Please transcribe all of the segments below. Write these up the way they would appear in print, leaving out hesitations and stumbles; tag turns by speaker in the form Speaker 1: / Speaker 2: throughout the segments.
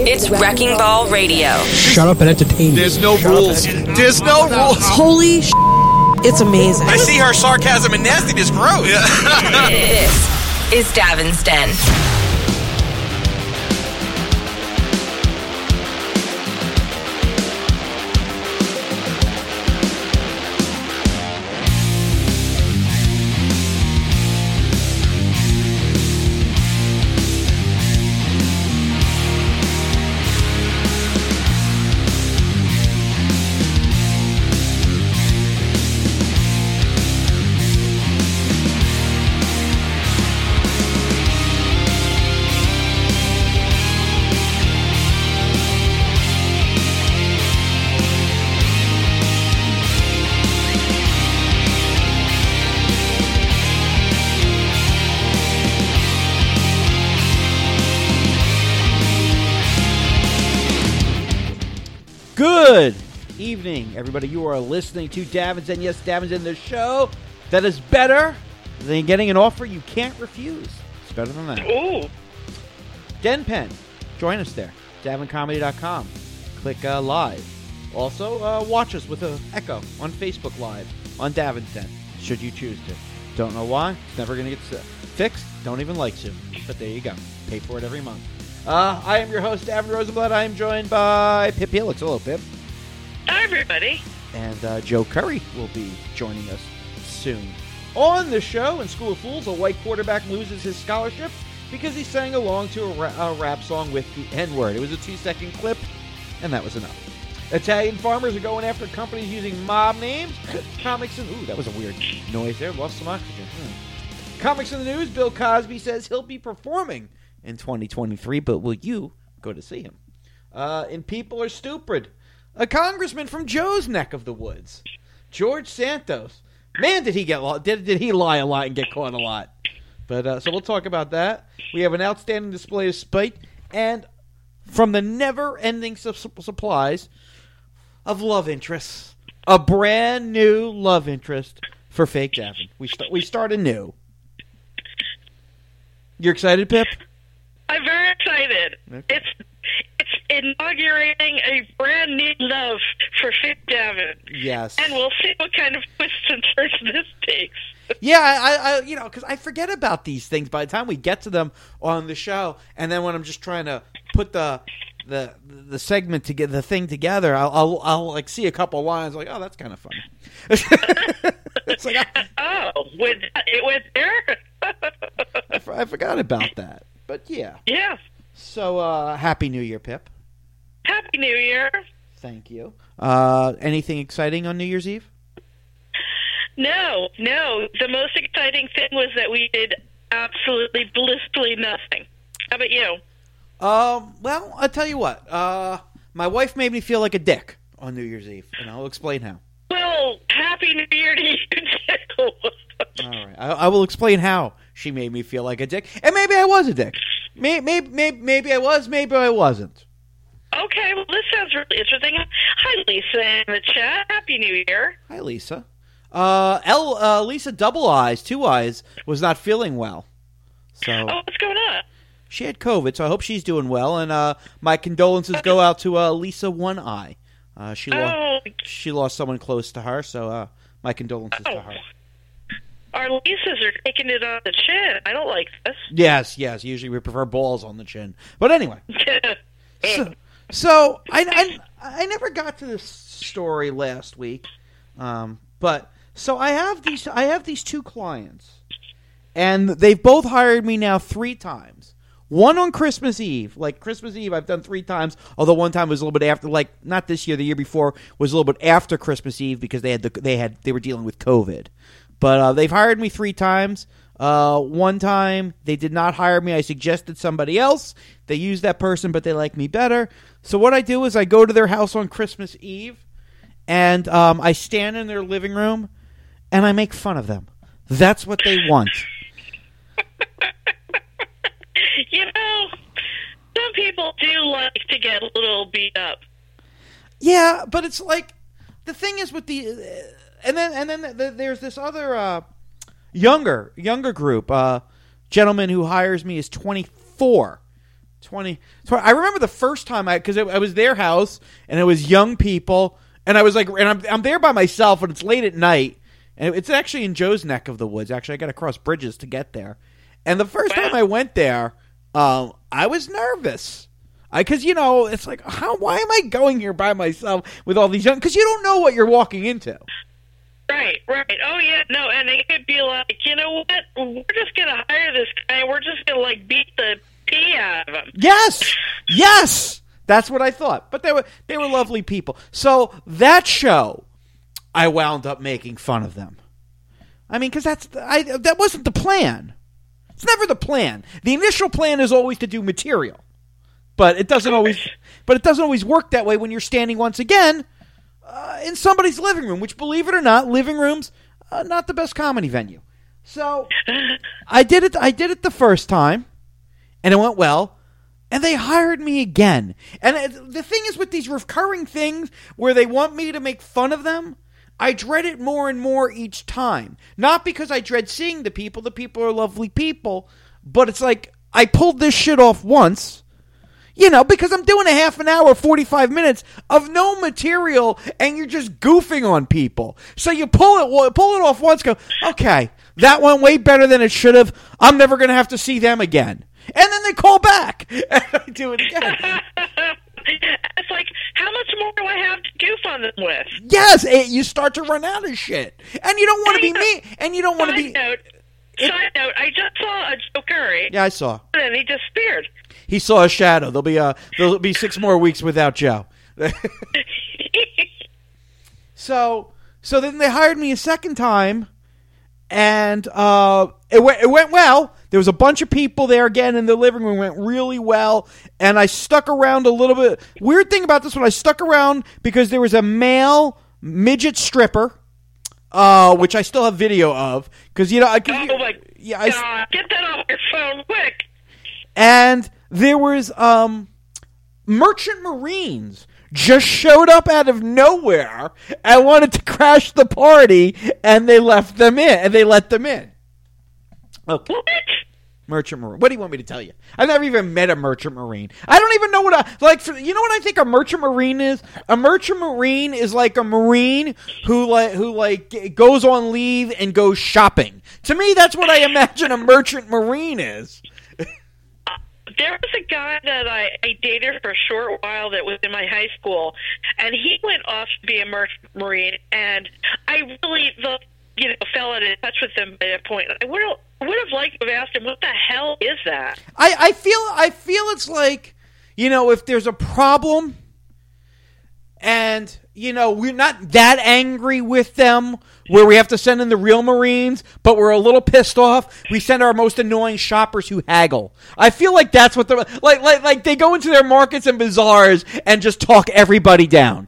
Speaker 1: It's Wrecking Ball Radio.
Speaker 2: Shut up and entertain me.
Speaker 3: There's no rules. There's no rules.
Speaker 4: Holy it's amazing.
Speaker 5: I see her sarcasm and nastiness grows.
Speaker 1: This is Davin's Den.
Speaker 6: Good evening, everybody. You are listening to Davin's Den. Yes, Davin's Den, the show that is better than getting an offer you can't refuse. It's better than that.
Speaker 7: Ooh.
Speaker 6: Den Pen. Join us there. DavinComedy.com. Click live. Also, watch us with an echo on Facebook Live on Davin's Den, should you choose to. Don't know why. It's never going to get fixed. Don't even like to. But there you go. Pay for it every month. I am your host, Davin Rosenblatt. I am joined by Pip Helix. Hello, Pip.
Speaker 7: Hi, everybody.
Speaker 6: And Joe Curry will be joining us soon. On the show, in School of Fools, a white quarterback loses his scholarship because he sang along to a rap song with the N-word. It was a 2-second clip, and that was enough. Italian farmers are going after companies using mob names. Comics and... Ooh, that was a weird noise there. Lost some oxygen. Comics in the news, Bill Cosby says he'll be performing in 2023, but will you go to see him? And People Are Stupid, a congressman from Joe's neck of the woods, George Santos. Man, did he get did he lie a lot and get caught a lot? But so we'll talk about that. We have an outstanding display of spite, and from the never-ending supplies of love interests, a brand new love interest for fake Davin. We start anew. You're excited, Pip?
Speaker 7: I'm very excited.
Speaker 6: Okay.
Speaker 7: It's inaugurating a brand new love for Fake Davin.
Speaker 6: Yes.
Speaker 7: And we'll see what kind of twists and turns this takes.
Speaker 6: Yeah, I because I forget about these things by the time we get to them on the show, and then when I'm just trying to put the segment together, the thing together, I'll like see a couple lines like, oh, that's kind of funny. It's like,
Speaker 7: it went there.
Speaker 6: I forgot about that, but yeah.
Speaker 7: Yeah.
Speaker 6: So Happy New Year, Pip.
Speaker 7: Happy New Year.
Speaker 6: Thank you. Anything exciting on New Year's Eve?
Speaker 7: No. The most exciting thing was that we did absolutely blissfully nothing. How about you?
Speaker 6: Well, I'll tell you what. My wife made me feel like a dick on New Year's Eve, and I'll explain how.
Speaker 7: Well, Happy New Year to you, too.
Speaker 6: All right. I will explain how she made me feel like a dick, and maybe I was a dick. Maybe I was, maybe I wasn't.
Speaker 7: Okay, well, this sounds really interesting. Hi, Lisa in the chat. Happy New Year.
Speaker 6: Hi, Lisa. Lisa Double Eyes, Two Eyes, was not feeling well. So
Speaker 7: what's going on?
Speaker 6: She had COVID, so I hope she's doing well. And my condolences go out to Lisa One Eye. She lost someone close to her, so my condolences to her.
Speaker 7: Our Lisas are taking it on the chin. I don't like this.
Speaker 6: Yes. Usually we prefer balls on the chin. But anyway. So I never got to this story last week. But so I have these two clients, and they've both hired me now 3 times. One on Christmas Eve. Like Christmas Eve I've done 3 times, although one time was a little bit after, like not this year, the year before was a little bit after Christmas Eve because they were dealing with COVID. But they've hired me 3 times. One time they did not hire me. I suggested somebody else. They used that person, but they like me better. So what I do is I go to their house on Christmas Eve, and I stand in their living room, and I make fun of them. That's what they want.
Speaker 7: You know, some people do like to get a little beat up.
Speaker 6: Yeah, but it's like the thing is with the and then there's this other younger group. Gentleman who hires me is 24, 20. I remember the first time because I was their house and it was young people, and I was like, and I'm there by myself, and it's late at night, and it's actually in Joe's neck of the woods. Actually, I got to cross bridges to get there. And the first time I went there, I was nervous. Because, it's like, why am I going here by myself with all these young... Because you don't know what you're walking into.
Speaker 7: Right. Oh, yeah, no, and they could be like, you know what? We're just going to hire this guy, and we're just going to, beat the pee out of him.
Speaker 6: Yes! That's what I thought. But they were lovely people. So that show, I wound up making fun of them. I mean, because that wasn't the plan. It's never the plan. The initial plan is always to do material. But it doesn't always work that way when you're standing once again in somebody's living room, which, believe it or not, living rooms not the best comedy venue. So I did it the first time, and it went well, and they hired me again. And the thing is with these recurring things where they want me to make fun of them, I dread it more and more each time. Not because I dread seeing the people are lovely people, but it's like I pulled this shit off once. Because I'm doing a half an hour, 45 minutes of no material, and you're just goofing on people. So you pull it off once, go, okay, that went way better than it should have. I'm never going to have to see them again. And then they call back, and I do it again.
Speaker 7: It's like, how much more do I have to goof on them with?
Speaker 6: Yes, you start to run out of shit. And you don't want to be mean, and you don't want to be...
Speaker 7: Side note, I just saw a Joe Curry.
Speaker 6: Yeah, I saw.
Speaker 7: And he disappeared.
Speaker 6: He saw a shadow. There'll be 6 more weeks without Joe. So then they hired me a second time, and it went well. There was a bunch of people there again in the living room. It went really well, and I stuck around a little bit. Weird thing about this one, I stuck around because there was a male midget stripper, which I still have video of, because
Speaker 7: oh my God, get that off your phone quick.
Speaker 6: And there was Merchant Marines just showed up out of nowhere and wanted to crash the party, and they let them in. Okay.
Speaker 7: What?
Speaker 6: Merchant Marine. What do you want me to tell you? I've never even met a Merchant Marine. I don't even know what you know what I think a Merchant Marine is? A Merchant Marine is like a Marine who goes on leave and goes shopping. To me, that's what I imagine a Merchant Marine is.
Speaker 7: There was a guy that I dated for a short while that was in my high school, and he went off to be a Merchant Marine, and I really fell out of touch with him at a point. I would have liked to have asked him, what the hell is that?
Speaker 6: I feel it's like, if there's a problem and, we're not that angry with them where we have to send in the real Marines, but we're a little pissed off, we send our most annoying shoppers who haggle. I feel like that's what they're like they go into their markets and bazaars and just talk everybody down.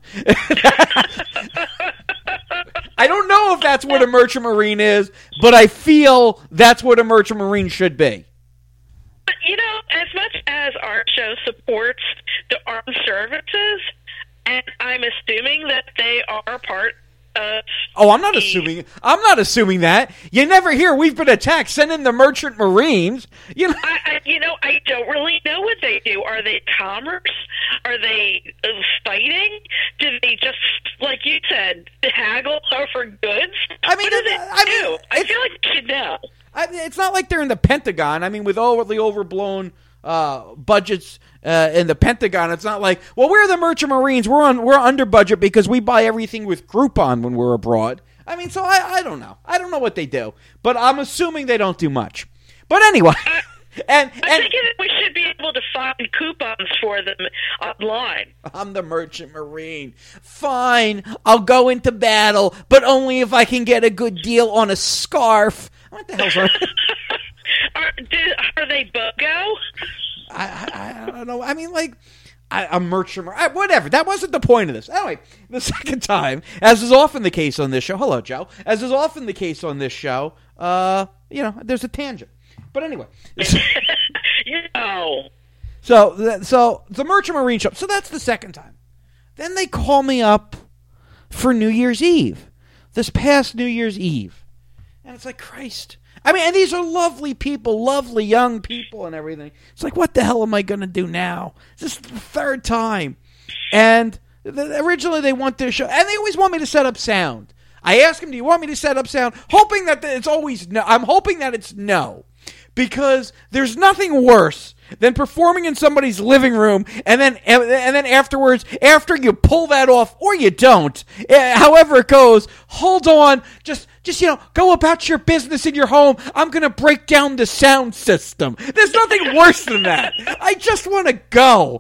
Speaker 6: I don't know if that's what a Merchant Marine is, but I feel that's what a Merchant Marine should be.
Speaker 7: But, as much as our show supports the armed services, and I'm assuming that they are part of...
Speaker 6: Oh, I'm not assuming that. You never hear we've been attacked. Send in the Merchant Marines.
Speaker 7: I don't really know what they do. Are they commerce? Are they fighting? Do they just, like you said, haggle over goods? What do they do? I feel like you should know.
Speaker 6: It's not like they're in the Pentagon. I mean, with all the overblown budgets in the Pentagon, it's not like, well, we're the Merchant Marines. We're under budget because we buy everything with Groupon when we're abroad. I mean, so I don't know. I don't know what they do, but I'm assuming they don't do much. But anyway,
Speaker 7: I'm thinking that we should be able to find coupons for them online.
Speaker 6: I'm the Merchant Marine. Fine, I'll go into battle, but only if I can get a good deal on a scarf. What the hell's wrong?
Speaker 7: Are they BOGO?
Speaker 6: I don't know. I mean, like, a Merchant Marine. Whatever. That wasn't the point of this. Anyway, the second time, as is often the case on this show. Hello, Joe. As is often the case on this show, there's a tangent. But anyway. So the Merchant Marine show. So that's the second time. Then they call me up for New Year's Eve. This past New Year's Eve. And it's like, Christ. I mean, and these are lovely people, lovely young people and everything. It's like, what the hell am I going to do now? This is the third time. And originally they want their show, and they always want me to set up sound. I ask them, do you want me to set up sound? Hoping that it's always no. I'm hoping that it's no. Because there's nothing worse than performing in somebody's living room and then afterwards, after you pull that off, or you don't, however it goes, hold on, just go about your business in your home. I'm going to break down the sound system. There's nothing worse than that. I just want to go.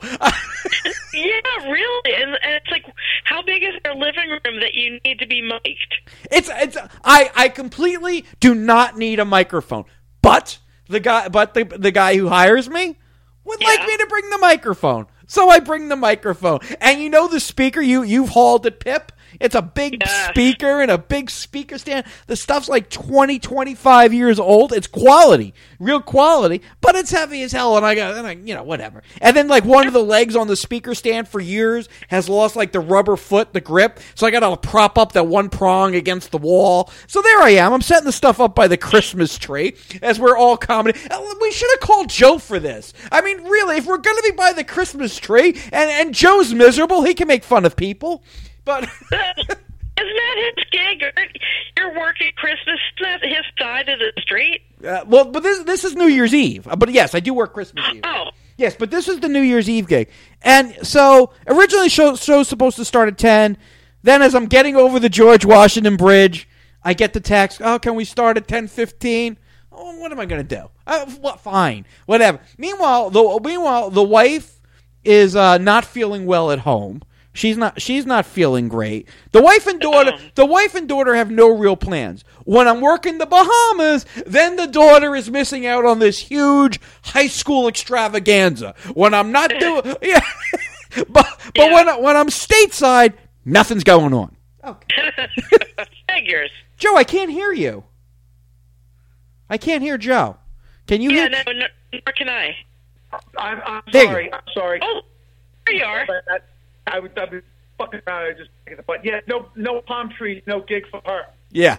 Speaker 7: Yeah, really. And it's like, how big is their living room that you need to be mic'd?
Speaker 6: I completely do not need a microphone, but the guy who hires me would like me to bring the microphone. So I bring the microphone. And you know the speaker you've hauled at Pip? It's a big speaker and a big speaker stand. The stuff's like 20, 25 years old. It's quality, real quality, but it's heavy as hell. And I whatever. And then like one of the legs on the speaker stand for years has lost like the rubber foot, the grip. So I got to prop up that one prong against the wall. So there I am. I'm setting the stuff up by the Christmas tree as we're all comedy. We should have called Joe for this. I mean, really, if we're going to be by the Christmas tree and Joe's miserable, he can make fun of people. But
Speaker 7: isn't that his gig? You're working Christmas, isn't that his side of the street?
Speaker 6: But this is New Year's Eve. But yes, I do work Christmas Eve.
Speaker 7: Oh.
Speaker 6: Yes, but this is the New Year's Eve gig. And so originally the show's supposed to start at 10. Then as I'm getting over the George Washington Bridge, I get the text, oh, can we start at 10:15? Oh, what am I going to do? Fine, whatever. Meanwhile, the wife is not feeling well at home. She's not feeling great. The wife and daughter have no real plans. When I'm working the Bahamas, then the daughter is missing out on this huge high school extravaganza. When I'm not doing, but when I'm stateside, nothing's going on. Okay.
Speaker 7: Figures.
Speaker 6: Joe, I can't hear you. I can't hear Joe. Can you hear?
Speaker 7: No, nor can I.
Speaker 2: I'm
Speaker 6: There
Speaker 2: sorry. I'm sorry.
Speaker 7: Oh, there you are.
Speaker 2: I would be fucking around. I just take the butt. Yeah, no palm trees, no gig for her.
Speaker 6: Yeah.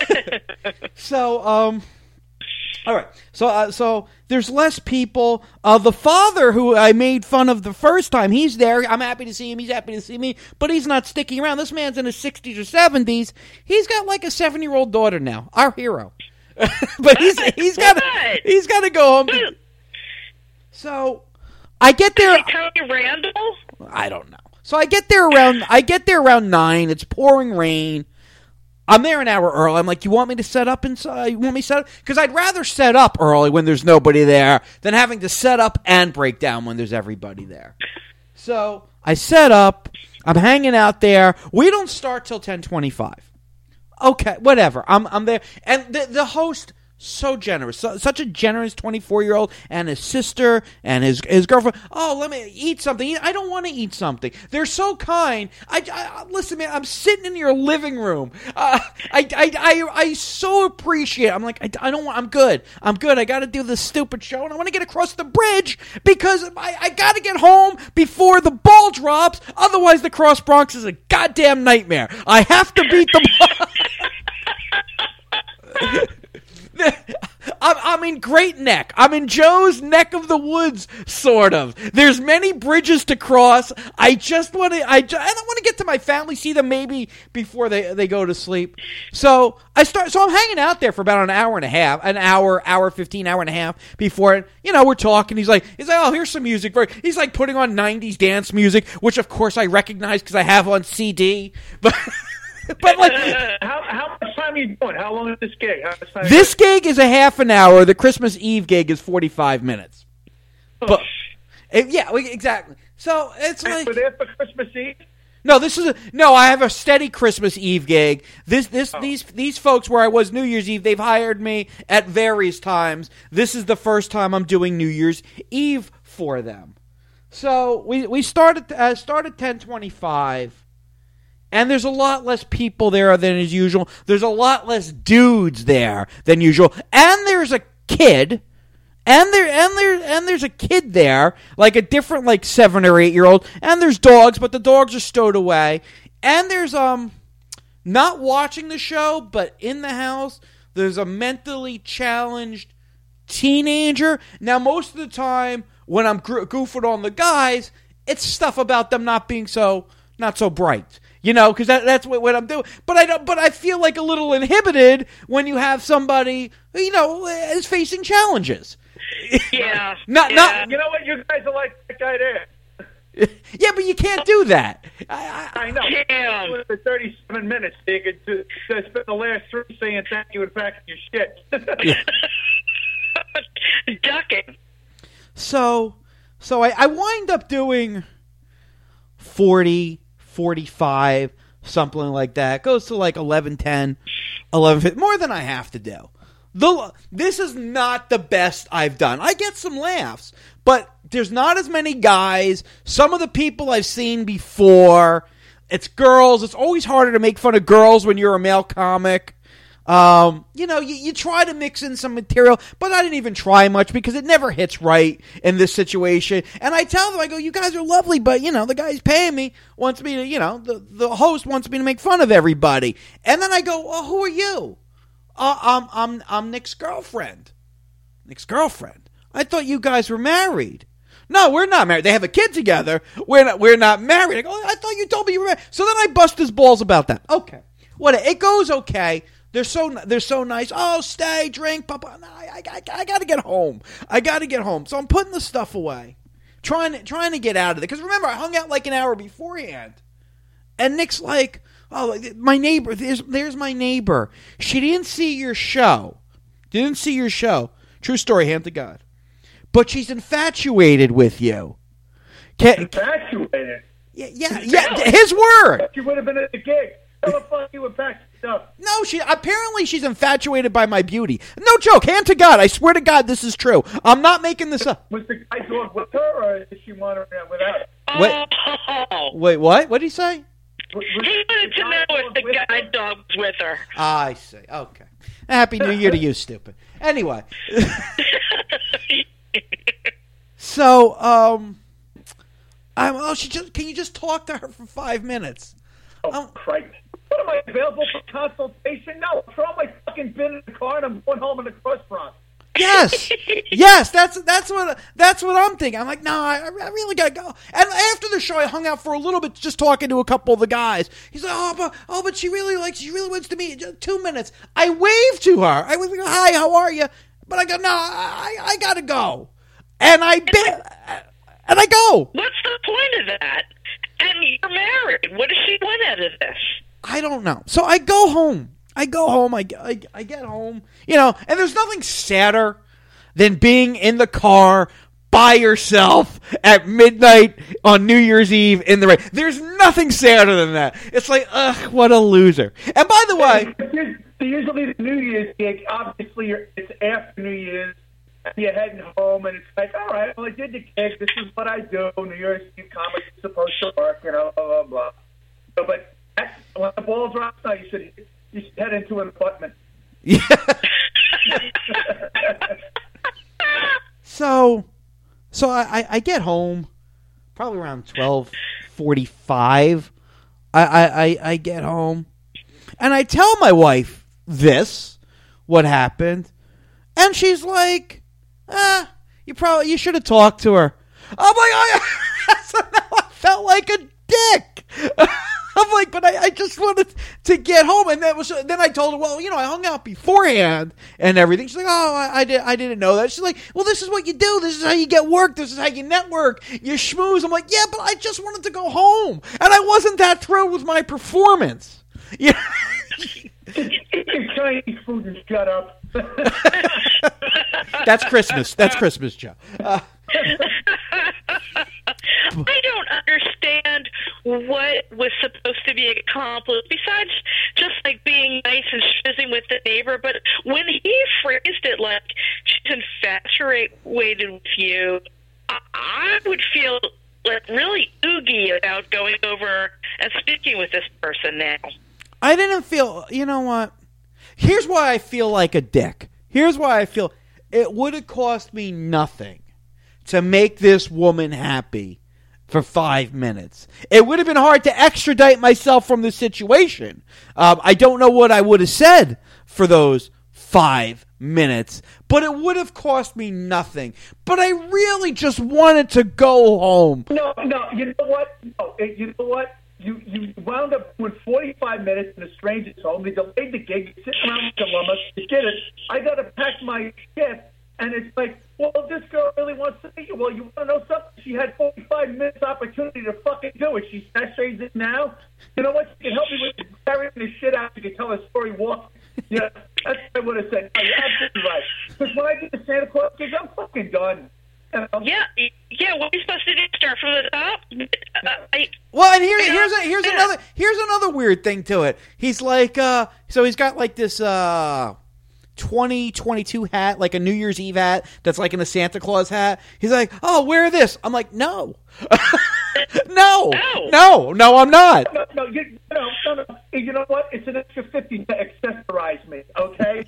Speaker 6: So, all right. So there's less people. The father who I made fun of the first time, he's there. I'm happy to see him. He's happy to see me. But he's not sticking around. This man's in his 60s or 70s. He's got like a 7-year-old daughter now. Our hero. But he's got to go home. So I get there.
Speaker 7: Is he Tony Randall?
Speaker 6: I don't know. So I get there around 9. It's pouring rain. I'm there an hour early. I'm like, you want me to set up inside? You want me to set up? Because I'd rather set up early when there's nobody there than having to set up and break down when there's everybody there. So I set up. I'm hanging out there. We don't start till 10:25. Okay, whatever. I'm there. And the host, so generous. Such a generous 24-year-old, and his sister and his girlfriend. Oh, let me eat something. I don't want to eat something. They're so kind. Listen, man, I'm sitting in your living room. I so appreciate it. I'm like, I don't want, I'm good. I got to do this stupid show, and I want to get across the bridge because I got to get home before the ball drops. Otherwise, the Cross Bronx is a goddamn nightmare. I have to beat the ball. I'm in Great Neck. I'm in Joe's neck of the woods, sort of. There's many bridges to cross. I don't want to get to my family, see them maybe before they go to sleep. So I'm hanging out there for about an hour and a half, hour 15, hour and a half before, we're talking. He's like, oh, here's some music. He's like putting on 90s dance music, which of course I recognize because I have on CD, but like,
Speaker 2: how much time are you doing? How long is this gig?
Speaker 6: This gig is a half an hour. The Christmas Eve gig is 45 minutes. But yeah, exactly. So it's like,
Speaker 2: we're there for Christmas Eve.
Speaker 6: No, I have a steady Christmas Eve gig. These folks where I was New Year's Eve, they've hired me at various times. This is the first time I'm doing New Year's Eve for them. So we start at 10:25. And there's a lot less people there than is usual. There's a lot less dudes there than usual. And there's a kid. And there's a kid there, like a different 7 or 8 year old. And there's dogs, but the dogs are stowed away. And there's not watching the show, but in the house, there's a mentally challenged teenager. Now, most of the time when I'm goofing on the guys, it's stuff about them not so bright. You know, because that's what I'm doing. But I feel like a little inhibited when you have somebody, you know, is facing challenges.
Speaker 7: Yeah.
Speaker 6: Not.
Speaker 2: You know what? You guys are like that guy there.
Speaker 6: Yeah, but you can't do that.
Speaker 2: I know.
Speaker 7: Damn.
Speaker 2: For 37 minutes, they could to spend the last 3 saying thank you and packing your shit.
Speaker 7: Ducking.
Speaker 6: So I wind up doing 40, 45, something like that. It goes to like 11:10, 11:50, more than I have to do. This is not the best I've done. I get some laughs, but there's not as many guys. Some of the people I've seen before, it's girls. It's always harder to make fun of girls when you're a male comic. You know, you try to mix in some material, but I didn't even try much because it never hits right in this situation. And I tell them, I go, you guys are lovely, but, you know, the guy's paying me, wants me to, you know, the host wants me to make fun of everybody. And then I go, well, who are you? I'm Nick's girlfriend. Nick's girlfriend. I thought you guys were married. No, we're not married. They have a kid together. We're not married. I go, I thought you told me you were married. So then I bust his balls about that. Okay. It goes okay. They're so nice. Oh, stay, drink, papa. No, I got to get home. So I'm putting the stuff away, trying to get out of it. Because remember, I hung out like an hour beforehand, and Nick's like, "Oh, my neighbor. There's my neighbor. She didn't see your show. True story, hand to God. But she's infatuated with you.
Speaker 2: Infatuated?
Speaker 6: Yeah. His word.
Speaker 2: She would have been at the gig. How the fuck you would pack stuff?
Speaker 6: No, she's infatuated by my beauty. No joke, hand to God. I swear to God, this is true. I'm not making this up.
Speaker 2: Was the guy dog with her, or did she want her without it?
Speaker 6: Wait, what? What did he say?
Speaker 7: He wanted to know if the guide dog was with her.
Speaker 6: I see. Okay. Happy New Year to you, stupid. Anyway. So, can you just talk to her for 5 minutes?
Speaker 2: Oh, Christ. What am I, available for consultation? No, throw my fucking bin in the car and I'm going home in the cross front.
Speaker 6: Yes, that's what I'm thinking. I'm like, no, I really gotta go. And after the show, I hung out for a little bit, just talking to a couple of the guys. He's like, but she really wants to meet. Just 2 minutes. I waved to her. I was like, hi, how are you? But I go, no, I gotta go. And I go.
Speaker 7: What's the point of that? And you're married. What does she want out of this?
Speaker 6: I don't know. So I go home. I get home, you know, and there's nothing sadder than being in the car by yourself at midnight on New Year's Eve in the rain. There's nothing sadder than that. It's like, ugh, what a loser. And by the way,
Speaker 2: usually the New Year's gig, obviously it's after New Year's, and you're heading home, and it's like, all right, well, I did the gig. This is what I do. New Year's Eve comedy is supposed to work, you know, blah, blah, blah. So, but when the ball drops out, you should head into an apartment.
Speaker 6: Yeah. So I get home probably around 12:45. I get home and I tell my wife what happened, and she's like, you should have talked to her. I'm like, so now I felt like a dick. I'm like, but I just wanted to get home, and then I told her, well, you know, I hung out beforehand and everything. She's like, oh, I didn't know that. She's like, well, this is what you do. This is how you get work. This is how you network. You schmooze. I'm like, yeah, but I just wanted to go home, and I wasn't that thrilled with my performance. Yeah.
Speaker 2: Eat your Chinese food and shut up.
Speaker 6: That's Christmas. That's Christmas, Joe.
Speaker 7: I don't understand what was supposed to be accomplished besides just like being nice and schmoozing with the neighbor. But when he phrased it like she's infatuated with you, I would feel like really oogie about going over and speaking with this person now.
Speaker 6: I didn't feel, you know what? Here's why I feel like a dick. Here's why I feel it would have cost me nothing to make this woman happy for 5 minutes. It would have been hard to extradite myself from the situation. I don't know what I would have said for those 5 minutes, but it would have cost me nothing. But I really just wanted to go home.
Speaker 2: No, you know what? No, you know what? You wound up with 45 minutes in a stranger's home. They delayed the gig. You're sitting around with Columbus. You did it. I got to pack my shit, and it's like, well, this girl really wants to meet you. Well, you want to know something? She had 45 minutes opportunity to fucking do it. She sashays it now. You know what? She can help me with carrying the shit out. She can tell a story walking. Yeah, that's what I would have said. No, you're absolutely right. Because when I did the Santa Claus gig, I'm fucking done.
Speaker 7: Yeah. What are you supposed to do? Start from the top?
Speaker 6: Well, and here's another weird thing to it. He's like, so he's got like this 2022 hat, like a New Year's Eve hat that's like in a Santa Claus hat. He's like, oh, wear this. I'm like, no. No, I'm not.
Speaker 2: No, you know what? It's an extra 50 to accessorize me, okay?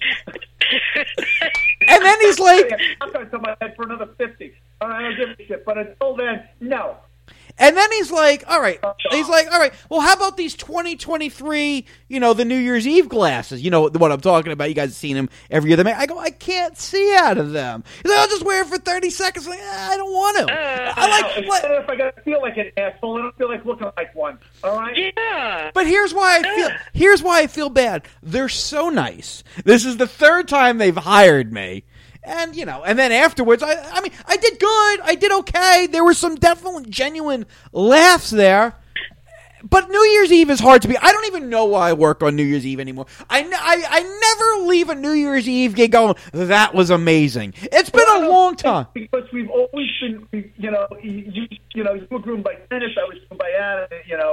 Speaker 6: And then he's like,
Speaker 2: I'm going to tell my head for another 50. All right, I don't give a shit. But until then, no.
Speaker 6: And then he's like, all right. Well, how about these 2023, the New Year's Eve glasses? You know what I'm talking about. You guys have seen them every year. I go, I can't see out of them. He's like, I'll just wear it for 30 seconds. I'm like, I don't want to.
Speaker 2: If I got to feel like an asshole, I don't feel like looking like one. All right?
Speaker 7: Yeah.
Speaker 6: But here's why I feel bad. They're so nice. This is the third time they've hired me. And, and then afterwards, I mean, I did good. I did okay. There were some definitely genuine laughs there. But New Year's Eve is hard to be. I don't even know why I work on New Year's Eve anymore. I never leave a New Year's Eve gig going, that was amazing. It's been a long time.
Speaker 2: Because we've always been, you were groomed by Dennis, I was groomed by Adam,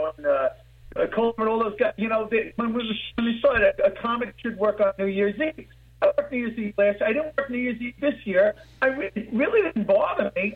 Speaker 2: and Coleman, all those guys. When we started, a comic should work on New Year's Eve. I worked New Year's Eve last year. I didn't work New Year's Eve this year. It really didn't bother me.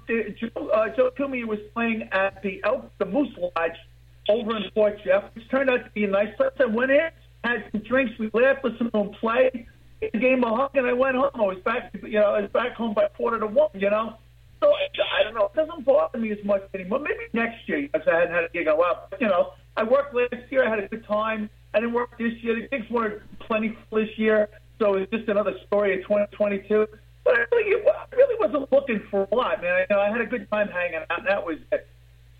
Speaker 2: Joe Toomey was playing at the Moose Lodge over in Fort Jeff, which turned out to be a nice place. I went in, had some drinks, we laughed, listened to him play, the game a hug, and I went home. I was back home by 1:45, So I don't know. It doesn't bother me as much anymore. Maybe next year, because I hadn't had a gig in a while. But, I worked last year. I had a good time. I didn't work this year. The gigs weren't plentiful this year. So it's just another story of 2022. But I really wasn't looking for a lot, man. I had a good time hanging out, and that was it.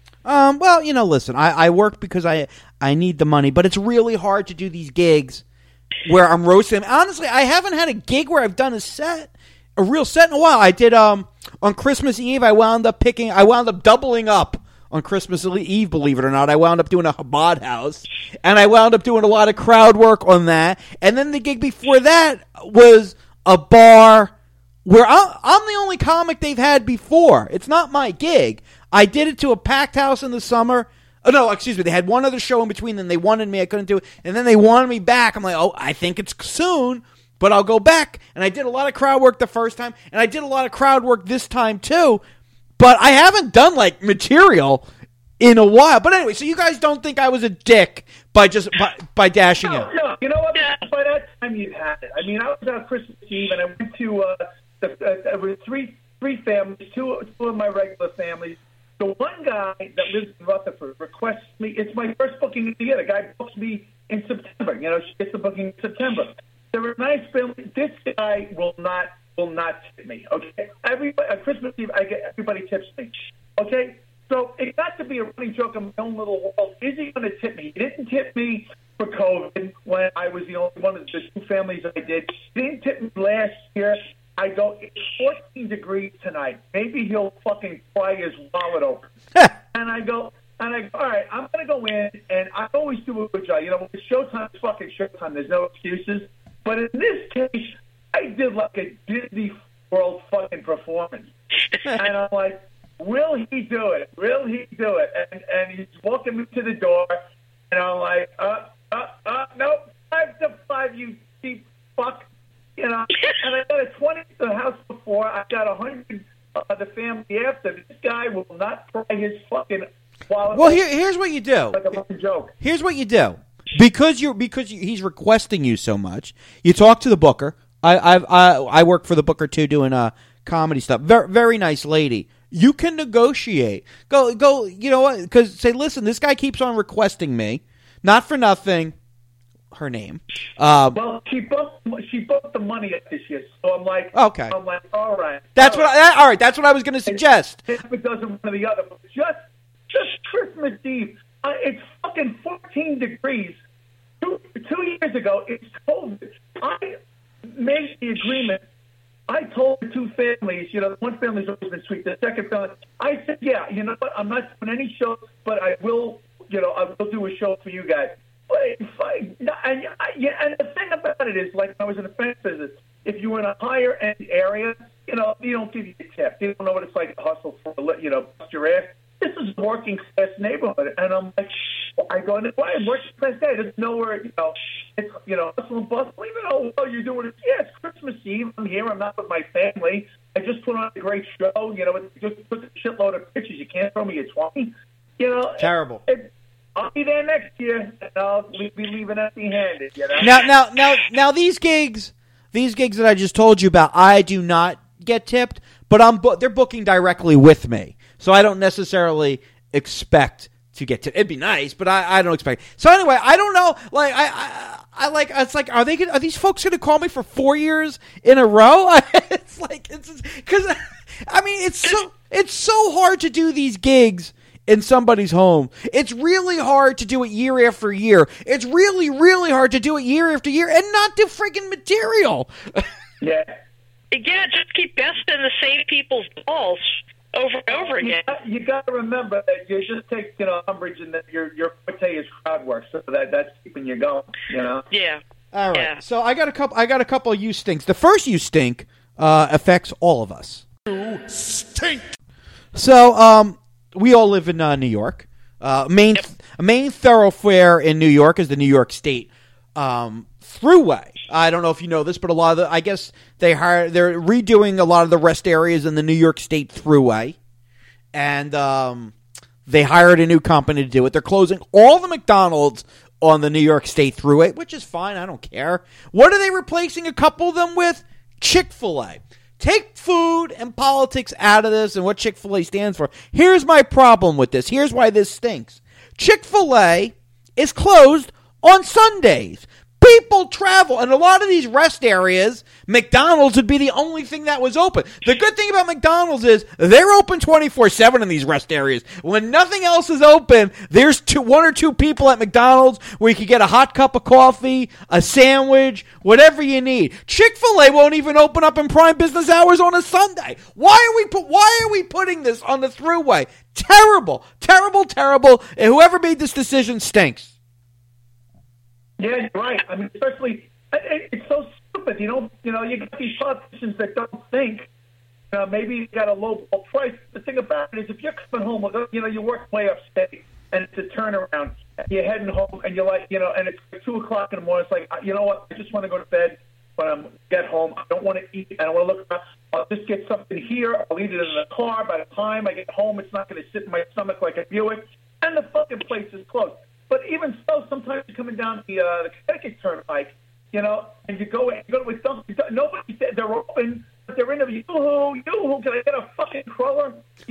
Speaker 6: Well, listen, I work because I need the money, but it's really hard to do these gigs where I'm roasting. Honestly, I haven't had a gig where I've done a real set in a while. I did on Christmas Eve. I wound up doubling up on Christmas Eve, believe it or not. I wound up doing a Chabad house, and I wound up doing a lot of crowd work on that. And then the gig before that was a bar where I'm the only comic they've had before. It's not my gig. I did it to a packed house in the summer. Oh, no, excuse me. They had one other show in between, then they wanted me. I couldn't do it. And then they wanted me back. I'm like, oh, I think it's soon, but I'll go back. And I did a lot of crowd work the first time, and I did a lot of crowd work this time, too. But I haven't done, material in a while. But anyway, so you guys don't think I was a dick by by dashing in?
Speaker 2: No, you know what? By that time, you had it. I mean, I was on Christmas Eve, and I went to there were three families, two of my regular families. The one guy that lives in Rutherford requests me. It's my first booking of the year. The guy books me in September. She gets the booking in September. They're a nice family. This guy will not tip me. Okay, Christmas Eve, everybody tips me. Okay, so it got to be a running joke in my own little world. Is he going to tip me? He didn't tip me for COVID when I was the only one of the two families I did. He didn't tip me last year. I go, it's 14 degrees tonight. Maybe he'll fucking pry his wallet open. And I go, all right, I'm going to go in, and I always do a good job. It's showtime, it's fucking showtime. There's no excuses. But in this case, I did like a Disney World fucking performance. And I'm like, will he do it? Will he do it? And he's walking me to the door, and I'm like, nope, 5-5, you cheap fuck. And I got a 20 at the house before. I got 100 the family after. This guy will not pry his fucking wallet.
Speaker 6: Well, here's what you do.
Speaker 2: Like a fucking joke.
Speaker 6: Here's what you do. Because he's requesting you so much, you talk to the booker. I work for the booker too, doing comedy stuff. Very, very nice lady. You can negotiate. Go. You know what? Because say, listen, this guy keeps on requesting me, not for nothing. her name.
Speaker 2: Well, she booked the money up this year, so I'm like,
Speaker 6: okay.
Speaker 2: I'm like, all right.
Speaker 6: That's what I was going to suggest.
Speaker 2: If it doesn't one or the other, but just Christmas Eve, it's fucking 14 degrees. 2 years ago, it's cold. I made the agreement. I told the two families, one family's always been sweet. The second family, I said, yeah, you know what? I'm not doing any shows, but I will do a show for you guys. And the thing about it is, like when I was in the fence business, if you were in a higher end area, you don't give you a tip. You don't know what it's like to hustle for, bust your ass. This is a working class neighborhood, and I'm like, I go, why? Working class guy doesn't know where, it's, hustle and bustle. Even though you're doing it, yeah, it's Christmas Eve. I'm here. I'm not with my family. I just put on a great show. Just put a shitload of pictures. You can't throw me a 20.
Speaker 6: Terrible.
Speaker 2: I'll be there next year, and I'll be leaving empty-handed.
Speaker 6: Now these gigs that I just told you about, I do not get tipped, but they're booking directly with me. So I don't necessarily expect to get tipped. It'd be nice, but I don't expect it. So anyway, I don't know. Like it's like, are these folks going to call me for 4 years in a row? It's because I mean, it's so hard to do these gigs in somebody's home. It's really hard to do it year after year. It's really, really hard to do it year after year and not do freaking material.
Speaker 2: Yeah.
Speaker 7: Yeah, just keep besting the same people's balls over and over again.
Speaker 2: You got to remember that you just take umbrage in that your forte is crowd work, so that's keeping you going.
Speaker 7: Yeah.
Speaker 6: All right.
Speaker 7: Yeah.
Speaker 6: So I got a couple of you stinks. The first you stink affects all of us.
Speaker 3: You stink.
Speaker 6: So we all live in New York. Main thoroughfare in New York is the New York State Thruway. I don't know if you know this, but I guess they're redoing a lot of the rest areas in the New York State Thruway, and they hired a new company to do it. They're closing all the McDonald's on the New York State Thruway, which is fine. I don't care. What are they replacing a couple of them with? Chick-fil-A. Take food and politics out of this and what Chick-fil-A stands for. Here's my problem with this. Here's why this stinks. Chick-fil-A is closed on Sundays. People travel, and a lot of these rest areas, McDonald's would be the only thing that was open. The good thing about McDonald's is they're open 24/7 in these rest areas. When nothing else is open, there's one or two people at McDonald's where you can get a hot cup of coffee, a sandwich, whatever you need. Chick-fil-A won't even open up in prime business hours on a Sunday. Why are we putting this on the Thruway? Terrible, terrible, terrible. And whoever made this decision stinks.
Speaker 2: Yeah, you're right. I mean, especially, it's so stupid. You got these politicians that don't think. Maybe you got a low price. The thing about it is, if you're coming home, you work way upstate, and it's a turnaround. And you're heading home, and you're like, and it's like 2 o'clock in the morning. It's like, you know what? I just want to go to bed when I get home. I don't want to eat. I don't want to look around. I'll just get something here. I'll eat it in the car. By the time I get home, it's not going to sit in my stomach like a Buick. And the fucking place is closed. But even so, sometimes you're coming down the Connecticut Turnpike, and you go with something. Nobody said they're open, but they're in a yoo-hoo, can I get a fucking crawler?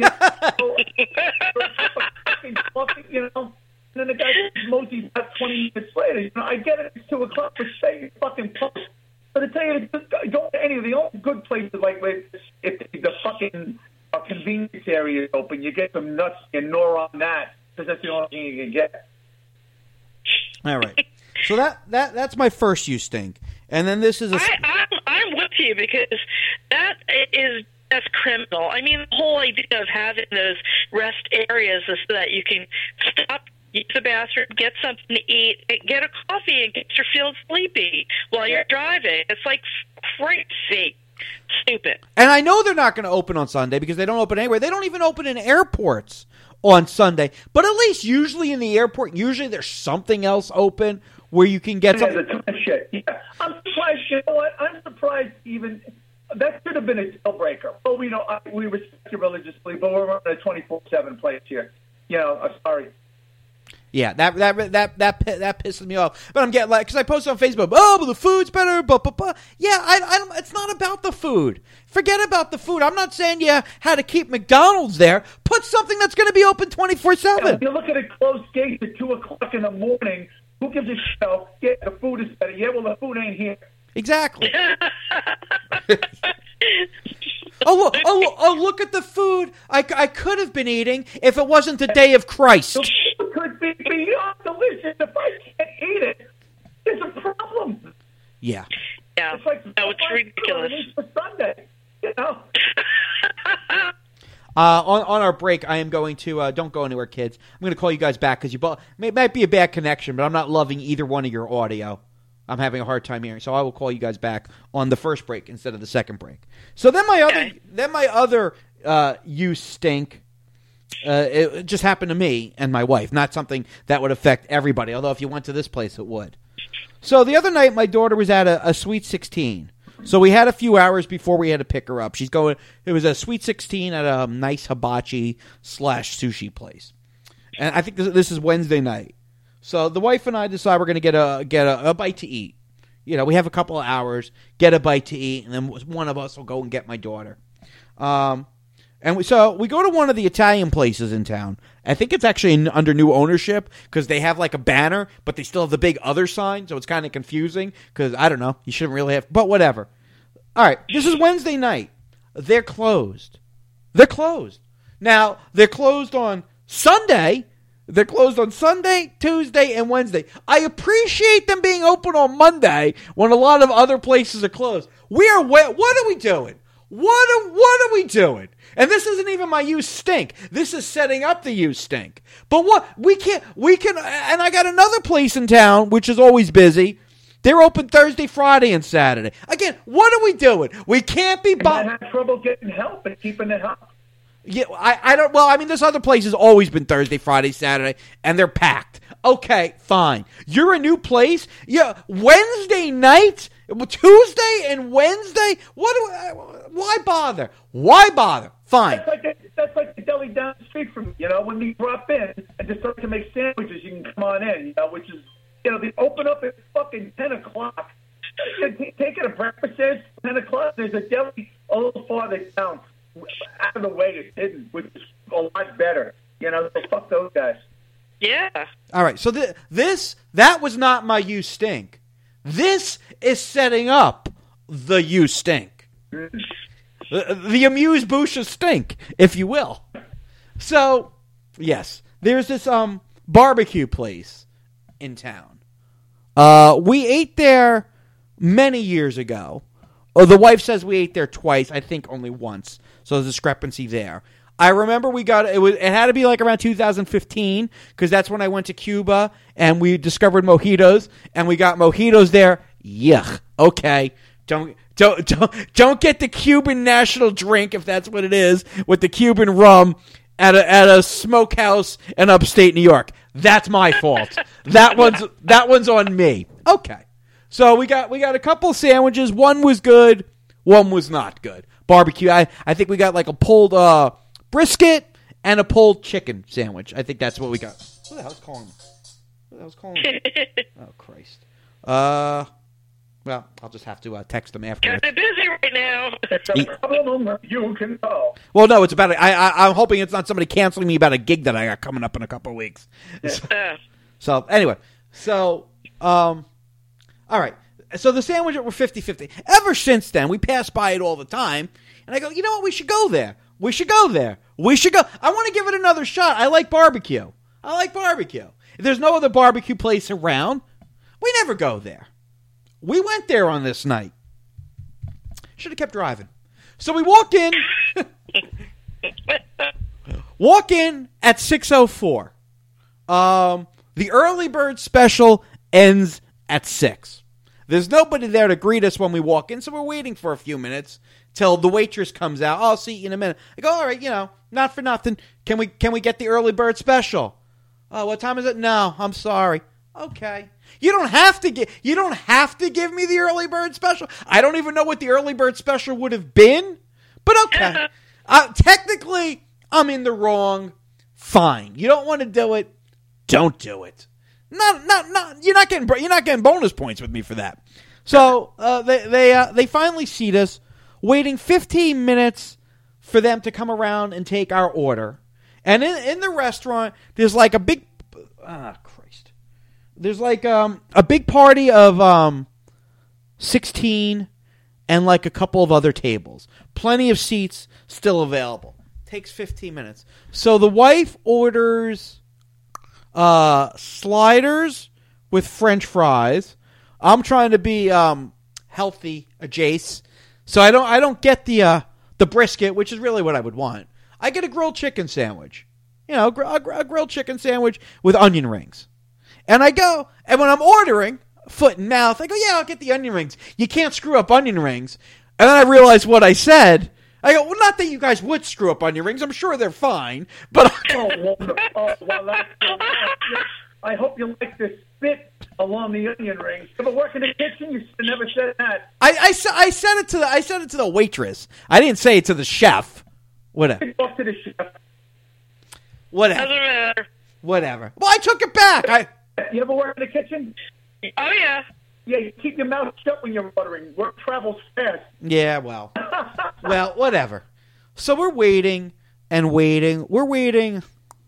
Speaker 2: And then the guy moseys out 20 minutes later. I get it, it's 2 o'clock, but say it's fucking post. But I tell you, go to any of the only good places, like if the fucking convenience area is open, you get some nuts and gnaw on that, because that's the only thing you can get.
Speaker 6: All right. So that's my first you stink. And then this is
Speaker 7: I'm with you because that's criminal. I mean, the whole idea of having those rest areas is so that you can stop, use the bathroom, get something to eat, get a coffee, and get your feel sleepy while you're driving. It's like crazy. Stupid.
Speaker 6: And I know they're not going to open on Sunday because they don't open anywhere. They don't even open in airports on Sunday. But at least usually in the airport, there's something else open where you can get something.
Speaker 2: Shit. Yeah. I'm surprised. You know what? I'm surprised even that should have been a deal breaker. Well, we respect you religiously, but we're running a 24/7 place here. I'm sorry.
Speaker 6: Yeah, that pisses me off. But I'm getting because I posted on Facebook. Oh, but the food's better. Yeah, I don't. It's not about the food. Forget about the food. I'm not saying you had to keep McDonald's there. Put something that's going to be open 24/7.
Speaker 2: If you look at a closed gate at 2 o'clock in the morning, Who gives a shit? Yeah, the food is better. Yeah, well, the food ain't here.
Speaker 6: Exactly. Oh, look at the food I could have been eating if it wasn't the day of Christ.
Speaker 2: The food could be beyond delicious. If I can't eat it, there's a problem.
Speaker 6: Yeah.
Speaker 7: Yeah.
Speaker 2: It's like,
Speaker 7: no, it's ridiculous.
Speaker 2: For Sunday, you know?
Speaker 6: On our break, I am going to don't go anywhere, kids. I'm going to call you guys back because it might be a bad connection, but I'm not loving either one of your audio. I'm having a hard time hearing, so I will call you guys back on the first break instead of the second break. So then my other you stink. It just happened to me and my wife, not something that would affect everybody. Although if you went to this place, it would. So the other night, my daughter was at a Sweet 16. So we had a few hours before we had to pick her up. It was a Sweet 16 at a nice hibachi / sushi place. And I think this is Wednesday night. So the wife and I decide we're going to get a bite to eat. You know, we have a couple of hours, get a bite to eat, and then one of us will go and get my daughter. So we go to one of the Italian places in town. I think it's actually under new ownership because they have like a banner, but they still have the big other sign, so it's kind of confusing because, I don't know, you shouldn't really have, but whatever. All right, this is Wednesday night. They're closed. Now, they're closed on Sunday. They're closed on Sunday, Tuesday, and Wednesday. I appreciate them being open on Monday when a lot of other places are closed. What are we doing? What are we doing? And this isn't even my you stink. This is setting up the you stink. But we can, and I got another place in town, which is always busy. They're open Thursday, Friday, and Saturday. Again, what are we doing? We can't be...
Speaker 2: I have trouble getting help and keeping the help.
Speaker 6: Yeah, I don't... Well, I mean, this other place has always been Thursday, Friday, Saturday, and they're packed. Okay, fine. You're a new place? Yeah, Wednesday night? Tuesday and Wednesday? Why bother? Why bother? Fine.
Speaker 2: That's like the deli down the street from me. You know, when you drop in and just start to make sandwiches, you can come on in, you know, which is, you know, they open up at fucking 10 o'clock. Taking a breakfast at 10 o'clock, there's a deli a little farther down, out of the way, it's hidden, which is a lot better. You know, so fuck those guys.
Speaker 7: Yeah.
Speaker 6: All right, so that was not my you stink. This is setting up the you stink. The amuse-bouche stink, if you will. So, yes, there's this barbecue place in town. We ate there many years ago. The wife says we ate there twice. I think only once. So there's a discrepancy there. I remember it had to be like around 2015 because that's when I went to Cuba and we discovered mojitos and we got mojitos there. Yuck. Okay. Don't get the Cuban national drink if that's what it is with the Cuban rum at a smokehouse in upstate New York. That's my fault. That one's on me. Okay. So we got a couple of sandwiches. One was good, one was not good. Barbecue. I think we got like a pulled brisket and a pulled chicken sandwich. I think that's what we got. Who the hell's calling me? Oh, Christ. Well, I'll just have to text them afterwards.
Speaker 7: Kind of busy right now.
Speaker 2: It's a problem you can solve.
Speaker 6: Well, no, it's about I'm hoping it's not somebody canceling me about a gig that I got coming up in a couple of weeks. So anyway, all right. So the sandwiches were 50-50. Ever since then, we pass by it all the time, and I go, you know what? We should go there. We should go. I want to give it another shot. I like barbecue. If there's no other barbecue place around, we never go there. We went there on this night. Should have kept driving. So we walk in. At 6:04. The early bird special ends at 6. There's nobody there to greet us when we walk in, so we're waiting for a few minutes till the waitress comes out. I'll see you in a minute. I go, all right, you know, not for nothing. Can we get the early bird special? Oh, what time is it? No, I'm sorry. Okay. You don't have to give me the early bird special. I don't even know what the early bird special would have been, but okay. Technically, I'm in the wrong. Fine. You don't want to do it. Don't do it. Not. You're not getting bonus points with me for that. So they finally seat us, waiting 15 minutes for them to come around and take our order. And in the restaurant, there's like a big Christ. There's like a big party of 16 and like a couple of other tables. Plenty of seats still available. Takes 15 minutes. So the wife orders sliders with French fries. I'm trying to be healthy, Jace. So I don't get the brisket, which is really what I would want. I get a grilled chicken sandwich. You know, a grilled chicken sandwich with onion rings. And I go, and when I'm ordering, foot and mouth, I go, yeah, I'll get the onion rings. You can't screw up onion rings. And then I realize what I said. I go, well, not that you guys would screw up onion rings. I'm sure they're fine. But
Speaker 2: I hope you like to spit along the onion rings. If I work in the kitchen, you should have never said that.
Speaker 6: I said it to the waitress. I didn't say it to the chef. Whatever.
Speaker 2: Talk to the chef.
Speaker 6: Whatever.
Speaker 7: Doesn't matter.
Speaker 6: Whatever. Well, I took it back.
Speaker 2: You ever work in the kitchen?
Speaker 7: Oh, yeah.
Speaker 2: Yeah, you keep your mouth shut when you're ordering. Work travels fast.
Speaker 6: Yeah, well, whatever. So we're waiting and waiting. We're waiting.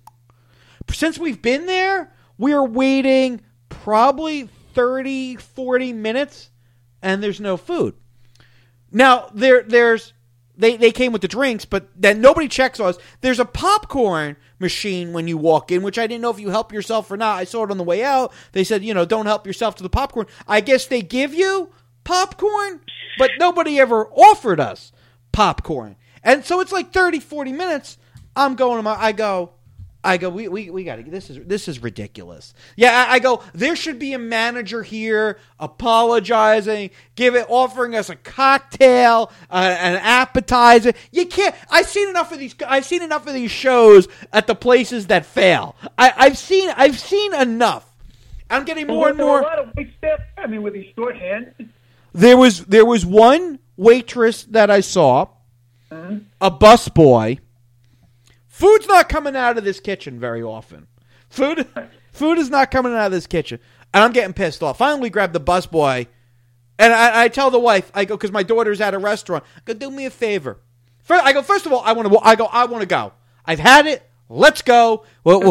Speaker 6: Since we've been there, we're waiting probably 30, 40 minutes, and there's no food. Now, they came with the drinks, but then nobody checks us. There's a popcorn machine when you walk in, which I didn't know if you help yourself or not. I saw it on the way out. They said, don't help yourself to the popcorn. I guess they give you popcorn, but nobody ever offered us popcorn. And so it's like 30, 40 minutes. I'm going to I go, we got to, this is ridiculous. Yeah, I go, there should be a manager here apologizing, offering us a cocktail, an appetizer. You can't, I've seen enough of these shows at the places that fail. I've seen enough. I'm getting more and more.
Speaker 2: A lot of wait staff, with these shorthand.
Speaker 6: There was one waitress that I saw, a busboy. Food's not coming out of this kitchen very often. Food is not coming out of this kitchen. And I'm getting pissed off. Finally, we grab the busboy. And I tell the wife, I go, because my daughter's at a restaurant, I go, do me a favor. First of all, I want to go. I've had it. Let's go.
Speaker 2: I'll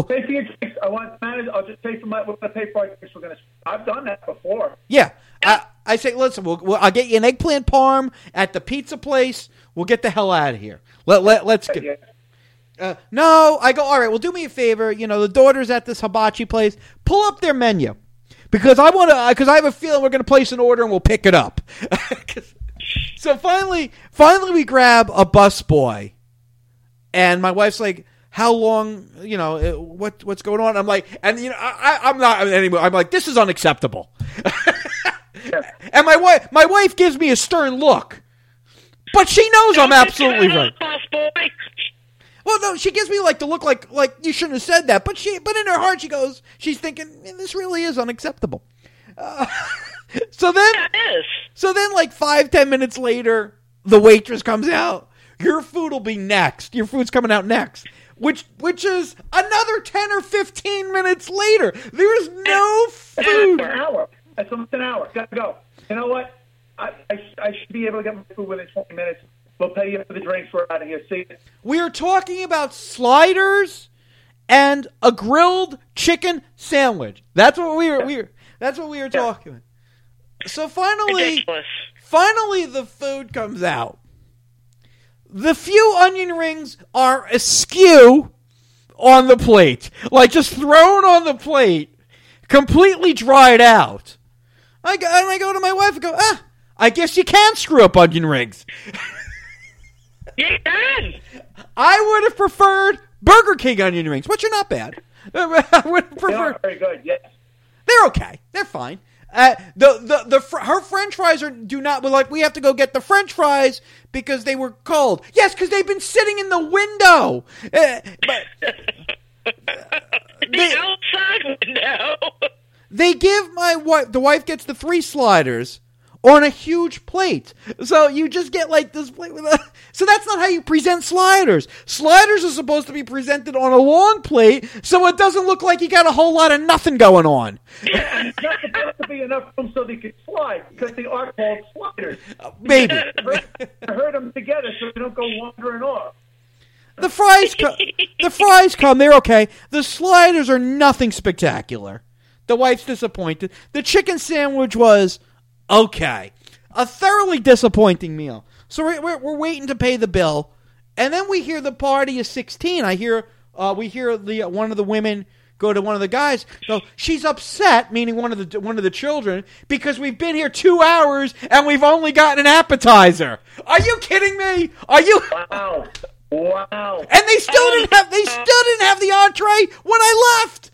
Speaker 2: just pay for we're going to pay for our drinks. I've done that before.
Speaker 6: Yeah. I say, listen, I'll get you an eggplant parm at the pizza place. We'll get the hell out of here. Let's get... Yeah. No, I go, all right, well, do me a favor. The daughter's at this hibachi place. Pull up their menu. Because I have a feeling we're going to place an order and we'll pick it up. So finally we grab a busboy. And my wife's like, how long, what's going on? I'm like, and I'm not anymore. I'm like, this is unacceptable. And my wife gives me a stern look. But she knows I'm absolutely right. Well, no, she gives me the look like you shouldn't have said that. But in her heart she's thinking, this really is unacceptable. So then 5-10 minutes later, the waitress comes out. Your food will be next. Your food's coming out next. Which is another 10 or 15 minutes later. There is no food.
Speaker 2: An hour. That's almost an hour. Gotta go. You know what? I should be able to get my food within 20 minutes. We'll pay you for the drinks. We're out of here. See you.
Speaker 6: We are talking about sliders and a grilled chicken sandwich. That's what we were talking about. So finally the food comes out. The few onion rings are askew on the plate, just thrown on the plate, completely dried out. I go to my wife and go, I guess you can screw up onion rings.
Speaker 7: You can.
Speaker 6: I would have preferred Burger King onion rings, which are not bad. I would have preferred.
Speaker 2: They are very good. Yes.
Speaker 6: They're okay. They're fine. Her French fries do not. We have to go get the French fries because they were cold. Yes, because they've been sitting in the window.
Speaker 7: The outside window.
Speaker 6: They give my wife. The wife gets the 3 sliders on a huge plate. So you just get this plate with a... So that's not how you present sliders. Sliders are supposed to be presented on a long plate so it doesn't look like you got a whole lot of nothing going on.
Speaker 2: Yeah, and it's not supposed to be enough room so they can slide because they are called sliders.
Speaker 6: Maybe.
Speaker 2: I heard them together so they don't go wandering off.
Speaker 6: The fries come. They're okay. The sliders are nothing spectacular. The wife's disappointed. The chicken sandwich was okay. A thoroughly disappointing meal. So we're waiting to pay the bill, and then we hear the party is 16. We hear one of the women go to one of the guys. So she's upset, meaning one of the children, because we've been here 2 hours and we've only gotten an appetizer. Are you kidding me? Are you?
Speaker 2: Wow.
Speaker 6: And they still didn't have the entree when I left.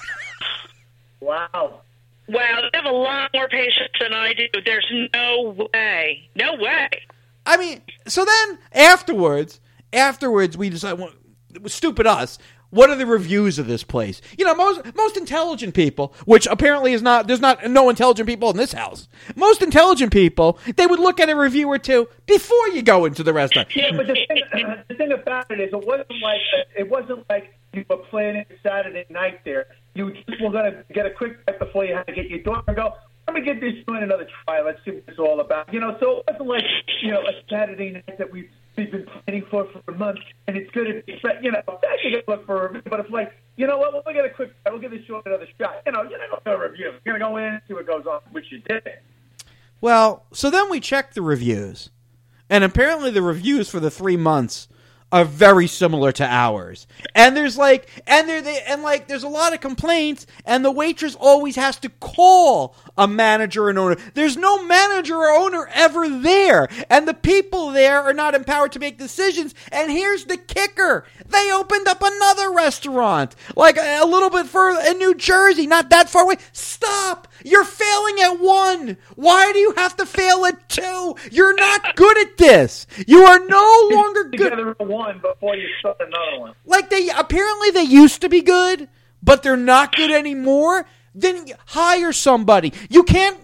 Speaker 2: Wow.
Speaker 7: Wow, they have a lot more patience than I do. There's no way. No way.
Speaker 6: I mean, so then afterwards we decided, well, it was stupid us. What are the reviews of this place? You know, most intelligent people, which apparently is not, there's not no intelligent people in this house. Most intelligent people, they would look at a review or two before you go into the restaurant.
Speaker 2: Yeah, but the thing about it is, it wasn't like you were planning Saturday night there. You just were going to get a quick bite before you had to get your daughter and go, let me get this joint another try. Let's see what it's all about. You know, so it wasn't like, you know, a Saturday night that we've been planning for a month, and it's going to be, you know, I could look for a review, but it's like, you know what, we'll get a quick, we'll give this joint another shot. You know, you're not going to review. You're going to go in and see what goes on, which you did.
Speaker 6: Well, so then we checked the reviews, and apparently the reviews for the 3 months are very similar to ours. And there's there's a lot of complaints, and the waitress always has to call a manager and owner. There's no manager or owner ever there, and the people there are not empowered to make decisions. And here's the kicker. They opened up another restaurant, like a little bit further in New Jersey, not that far away. Stop! You're failing at 1. Why do you have to fail at 2? You're not good at this. You are no longer good.
Speaker 2: Together one before you start another one.
Speaker 6: Like apparently they used to be good, but they're not good anymore. Then hire somebody. You cannot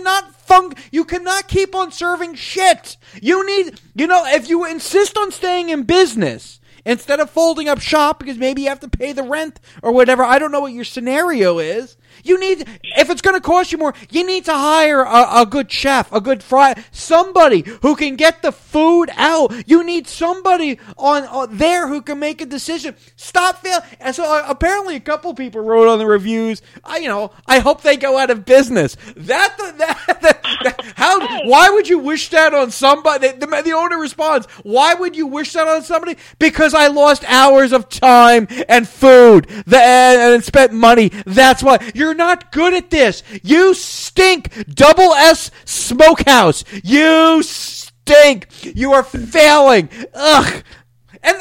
Speaker 6: keep on serving shit. If you insist on staying in business, instead of folding up shop because maybe you have to pay the rent or whatever, I don't know what your scenario is. If it's going to cost you more, you need to hire a good chef, a good fry, somebody who can get the food out. You need somebody on there who can make a decision. Stop failing. And so apparently a couple people wrote on the reviews, I hope they go out of business. Why would you wish that on somebody? The owner responds, why would you wish that on somebody? Because I lost hours of time and food and spent money. That's why. You're not good at this. You stink. Double S Smokehouse. You stink. You are failing. Ugh. And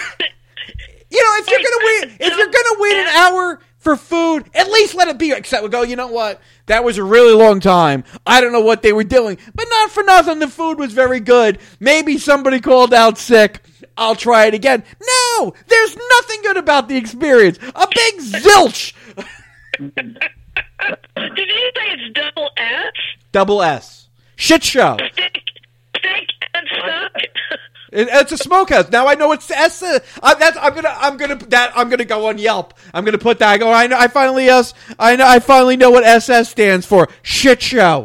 Speaker 6: if you're gonna wait an hour for food, at least let it be. Except we go, you know what? That was a really long time. I don't know what they were doing. But not for nothing, the food was very good. Maybe somebody called out sick. I'll try it again. No! There's nothing good about the experience. A big zilch!
Speaker 7: Did you say it's double S?
Speaker 6: Double S. Shit show.
Speaker 7: Steak and suck?
Speaker 6: It's a smokehouse. Now I know it's S. I'm gonna go on Yelp. I'm gonna put that. I finally know what SS stands for. Shit show.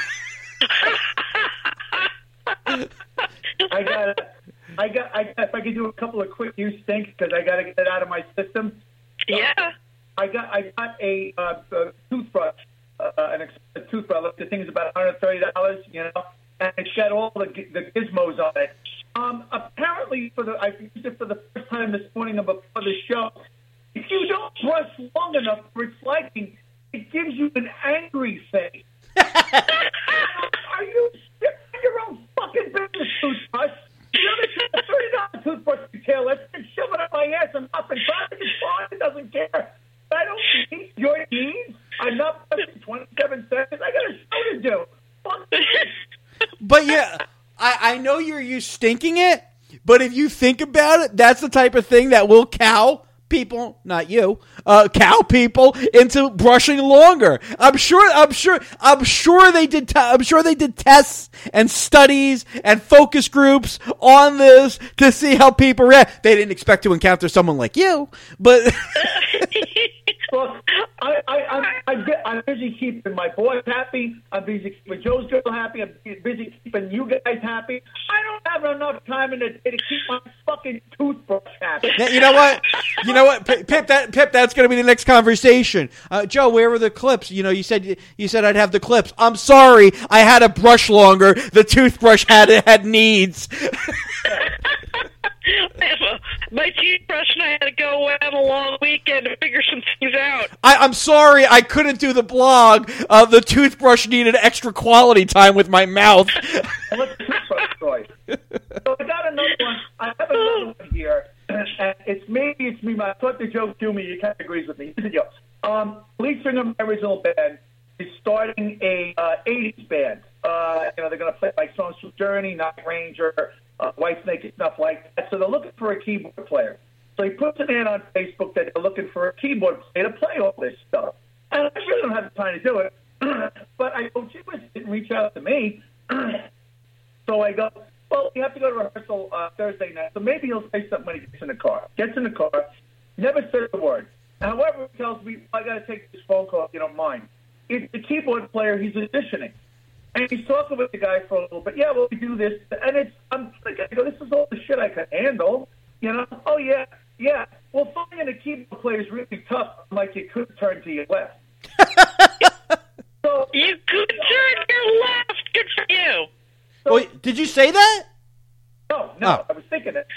Speaker 2: If I could do a couple of quick use things because I got to get it out of my system.
Speaker 7: Yeah.
Speaker 2: I got a toothbrush, an expensive toothbrush. The thing's about $130, and it's got all the gizmos on it. Apparently, I used it for the first time this morning before the show. If you don't brush long enough for its liking, it gives you an angry face. Are you your own fucking business toothbrush? The other $30 toothbrush retail, let's shove it up my ass and up and try it. It doesn't care. I don't need your needs. I'm not pushing 27 seconds. I got a show to do. Fuck this.
Speaker 6: But yeah, I know you're stinking it, but if you think about it, that's the type of thing that will cow people, not you, cow people into brushing longer. I'm sure they did tests and studies and focus groups on this to see how people react. They didn't expect to encounter someone like you, but
Speaker 2: Well, I'm busy keeping my boys happy. I'm busy keeping Joe's girl happy. I'm busy keeping you guys happy. I don't have enough time in the day to keep my fucking toothbrush happy.
Speaker 6: Now, you know what? You know what, Pip? That's going to be the next conversation. Joe, where were the clips? You know, you said I'd have the clips. I'm sorry, I had to brush longer. The toothbrush had needs.
Speaker 7: My toothbrush and I had to go away on a long weekend to figure some things out.
Speaker 6: I'm sorry, I couldn't do the blog. The toothbrush needed extra quality time with my mouth.
Speaker 2: What's the toothbrush story? So I got another one. I have another one here. And it's me. I thought the joke to me. You kind of agrees with me. Lead singer of my original band is starting a 80s band. They're going to play like songs from Journey, Night Ranger, Whitesnake, and stuff like that. So they're looking for a keyboard player. So he puts an ad on Facebook that they're looking for a keyboard player to play all this stuff. And I really don't have the time to do it. But I go, gee, didn't reach out to me. So I go, well, you have to go to rehearsal Thursday night. So maybe he'll say something when he gets in the car. Gets in the car, never says a word. However, he tells me, I got to take this phone call if you don't mind. It's the keyboard player. He's auditioning. And he's talking with the guy for a little bit. Yeah, well, we do this. And I'm thinking, I go, this is all the shit I can handle. You know? Oh, yeah. Well, finding a keyboard player is really tough. Like you could turn to your left. So
Speaker 7: you could turn your left. Good for you.
Speaker 2: So,
Speaker 6: well, did you say that?
Speaker 2: No.
Speaker 6: Oh.
Speaker 2: I was thinking it.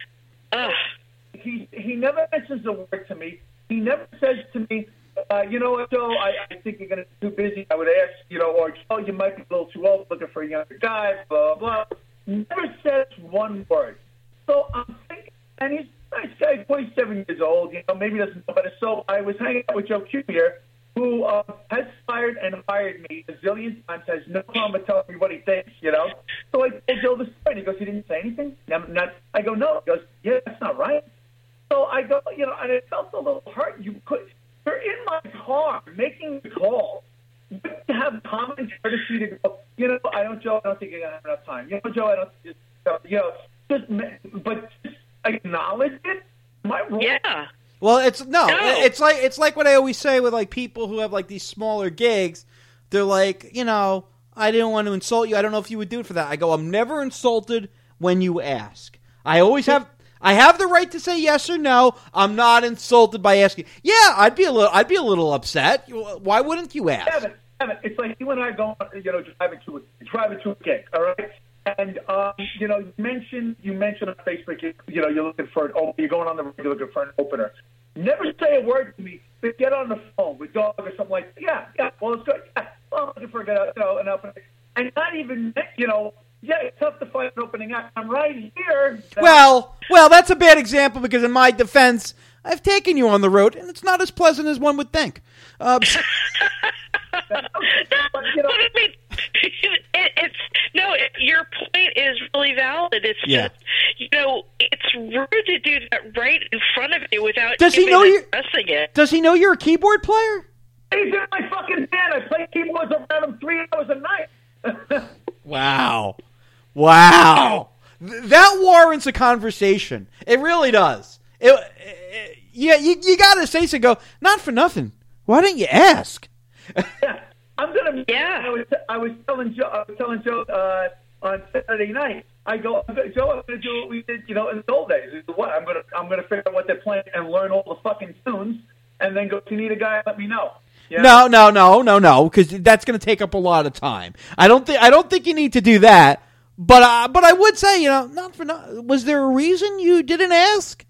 Speaker 2: He never mentions a word to me. He never says to me, you know what, Joe, I think you're going to be too busy. I would ask, or Joe, you might be a little too old looking for a younger guy, blah, blah. Never says one word. So I'm thinking, and he's a nice guy, 27 years old, maybe doesn't know better. So I was hanging out with Joe Q here, who has fired and hired me a zillion times, has no problem with telling me what he thinks, So I told Joe the story, and he goes, he didn't say anything? I go, no. He goes, yeah, that's not right. So I go, and it felt a little hurt. You're in my car making the call. You have common courtesy to go, I don't think you're going to have enough time. Joe, I don't but just acknowledge it. Am I wrong?
Speaker 7: Yeah.
Speaker 6: Well, it's like what I always say with like people who have like these smaller gigs. They're like, I didn't want to insult you. I don't know if you would do it for that. I go, I'm never insulted when you ask. I have the right to say yes or no. I'm not insulted by asking. Yeah, I'd be a little upset. Why wouldn't you ask?
Speaker 2: Evan, it's like you and I going, driving to a gig, all right? And you mentioned on Facebook, you're looking for you're going on the road, you're looking for an opener. Never say a word to me, but get on the phone with Dog or something like that. Yeah, well, it's good. Yeah, well, I'm looking for an opener. And not even, yeah, it's tough to find an opening act. I'm right here.
Speaker 6: Well, that's a bad example because in my defense, I've taken you on the road, and it's not as pleasant as one would think.
Speaker 7: Your point is really valid. It's just, it's rude to do that right in front of you without addressing it.
Speaker 6: Does he know you're a keyboard player?
Speaker 2: He's in my fucking band. I play keyboards around him 3 hours a night.
Speaker 6: Wow. That warrants a conversation. It really does. You got to say so. Go, not for nothing. Why didn't you ask?
Speaker 2: Yeah, I'm gonna.
Speaker 7: Yeah.
Speaker 2: I was telling Joe on Saturday night. I go, Joe, I'm gonna do what we did, in the old days. What? I'm gonna figure out what they're playing and learn all the fucking tunes, and then go. If you need a guy, let me know. Yeah? No, because that's going to take up a lot of time. I don't think you need to do that. But I would say, not for nothing. Was there a reason you didn't ask?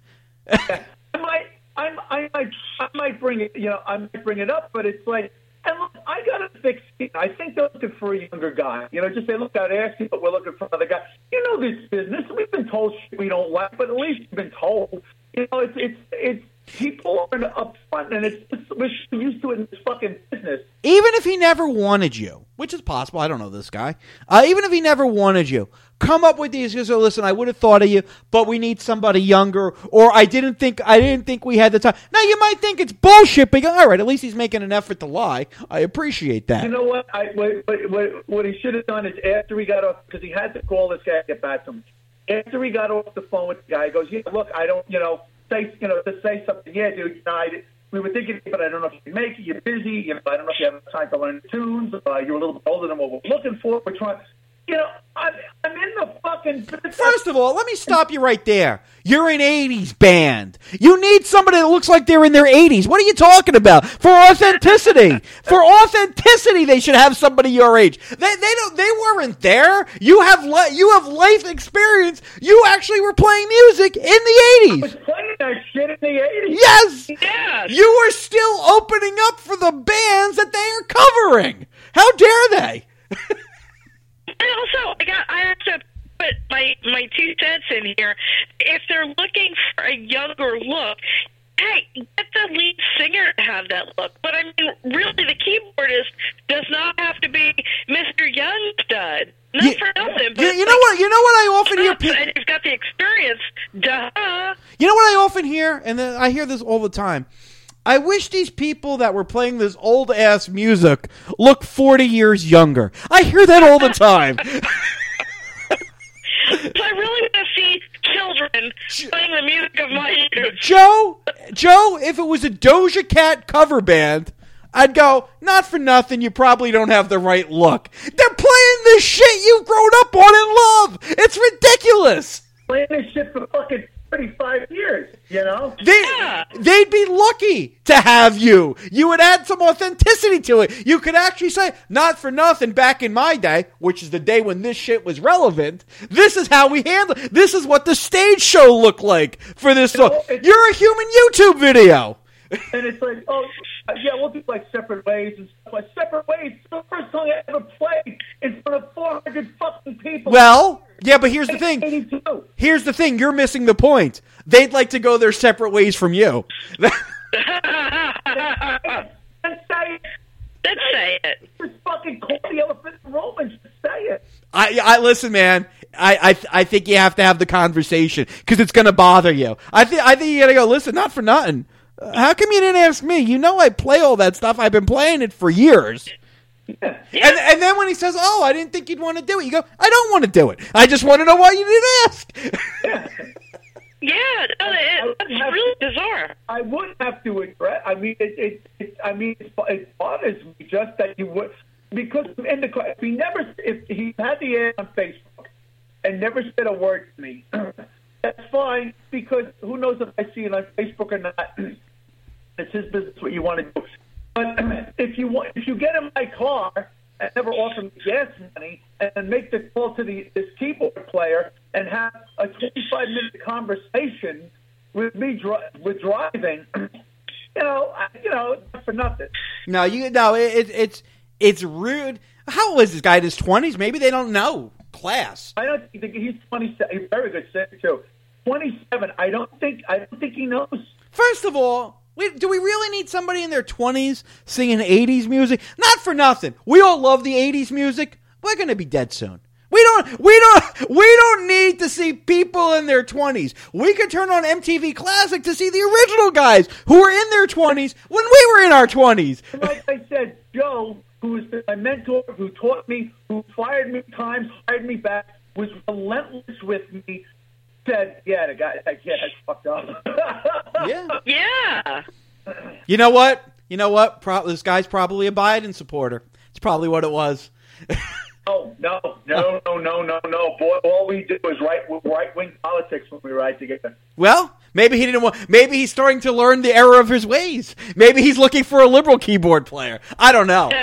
Speaker 2: I might bring it. I might bring it up, but it's like, and look, I got to fix it. I think they're looking for a younger guy. Just say, look, I'd ask you, but we're looking for another guy. This business. We've been told shit we don't like, but at least we've been told. It's. People are up front, and we're used to it in this fucking business.
Speaker 6: Even if he never wanted you, which is possible, I don't know this guy. Even if he never wanted you, come up with these. So listen, I would have thought of you, but we need somebody younger. Or I didn't think we had the time. Now you might think it's bullshit, but all right, at least he's making an effort to lie. I appreciate that.
Speaker 2: You know what? What he should have done is after he got off, because he had to call this guy to get back to him. After he got off the phone with the guy, he goes, "Yeah, look, I don't, to say something. Yeah, dude, we were thinking, but I don't know if you can make it. You're busy. You know, I don't know if you have time to learn the tunes. You're a little bit older than what we're looking for. We're trying. You know, I'm in the fucking.
Speaker 6: First of all, let me stop you right there. You're an 80s band. You need somebody that looks like they're in their 80s. What are you talking about? For authenticity. They should have somebody your age. They weren't there. You have life experience. You actually were playing music in the
Speaker 2: I
Speaker 6: 80s.
Speaker 2: was playing that shit in the 80s.
Speaker 6: Yes.
Speaker 7: Yes.
Speaker 6: You were still opening up for the bands that they are covering. How dare they?
Speaker 7: And also, I have to put my 2 cents in here. If they're looking for a younger look, hey, get the lead singer to have that look. But I mean, really, the keyboardist does not have to be Mr. Youngstud. Not for nothing. But
Speaker 6: You know what I often hear.
Speaker 7: And you've got the experience. Duh.
Speaker 6: You know what I often hear, and I hear this all the time. I wish these people that were playing this old-ass music look 40 years younger. I hear that all the time.
Speaker 7: So I really want to see children playing the music of my youth.
Speaker 6: Joe, if it was a Doja Cat cover band, I'd go, not for nothing, you probably don't have the right look. They're playing this shit you've grown up on and love. It's ridiculous.
Speaker 2: Playing this shit for fucking 35 years, you know?
Speaker 6: They'd be lucky to have you. You would add some authenticity to it. You could actually say, not for nothing, back in my day, which is the day when this shit was relevant, this is how we handle it. This is what the stage show looked like for this song. You're a human YouTube video.
Speaker 2: And it's like, oh, yeah, we'll do like Separate Ways and stuff like Separate Ways. It's the first song I ever played in front of 400 fucking people.
Speaker 6: Well, yeah, but here's the thing.
Speaker 2: 82.
Speaker 6: Here's the thing. You're missing the point. They'd like to go their separate ways from you.
Speaker 2: Let's say
Speaker 7: it.
Speaker 2: Just fucking call the elephant in the room and just say it.
Speaker 6: I listen, man. I think you have to have the conversation because it's going to bother you. I think you got to go. Listen, not for nothing. How come you didn't ask me? You know I play all that stuff. I've been playing it for years.
Speaker 2: Yeah.
Speaker 6: And then when he says, "Oh, I didn't think you'd want to do it," you go, "I don't want to do it. I just want to know why you didn't ask."
Speaker 7: Yeah, that's really bizarre.
Speaker 2: I wouldn't have to address. I mean, it bothers me just that you would, because if he had the ad on Facebook and never said a word to me, that's fine, because who knows if I see it on Facebook or not. It's his business what you want to do. But if you get in my car and never offer me gas money and make the call to this keyboard player and have a 25-minute conversation with me with driving, not for nothing.
Speaker 6: No, it's rude. How old is this guy? In his 20s? Maybe they don't know. Class.
Speaker 2: I don't think he's 27. He's very good singer too. 27. I don't think he knows.
Speaker 6: First of all, do we really need somebody in their 20s singing 80s music? Not for nothing. We all love the 80s music. We're going to be dead soon. We don't need to see people in their 20s. We could turn on MTV Classic to see the original guys who were in their 20s when we were in our 20s.
Speaker 2: Like I said, Joe, who was my mentor, who taught me, who fired me times, hired me back, was relentless with me, said, yeah, the guy, that's fucked up.
Speaker 7: Yeah.
Speaker 6: You know what? This guy's probably a Biden supporter. It's probably what it was.
Speaker 2: Oh, no. Boy, all we do is right-wing politics when we ride together.
Speaker 6: Well, maybe he didn't want. Maybe he's starting to learn the error of his ways. Maybe he's looking for a liberal keyboard player. I don't know.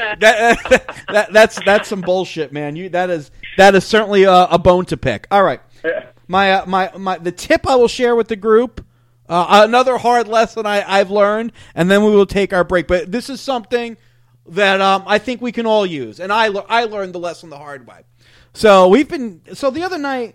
Speaker 6: That's some bullshit, man. That is certainly a bone to pick. All right.
Speaker 2: Yeah.
Speaker 6: The tip I will share with the group. Another hard lesson I've learned, and then we will take our break. But this is something that I think we can all use, and I learned the lesson the hard way. So the other night,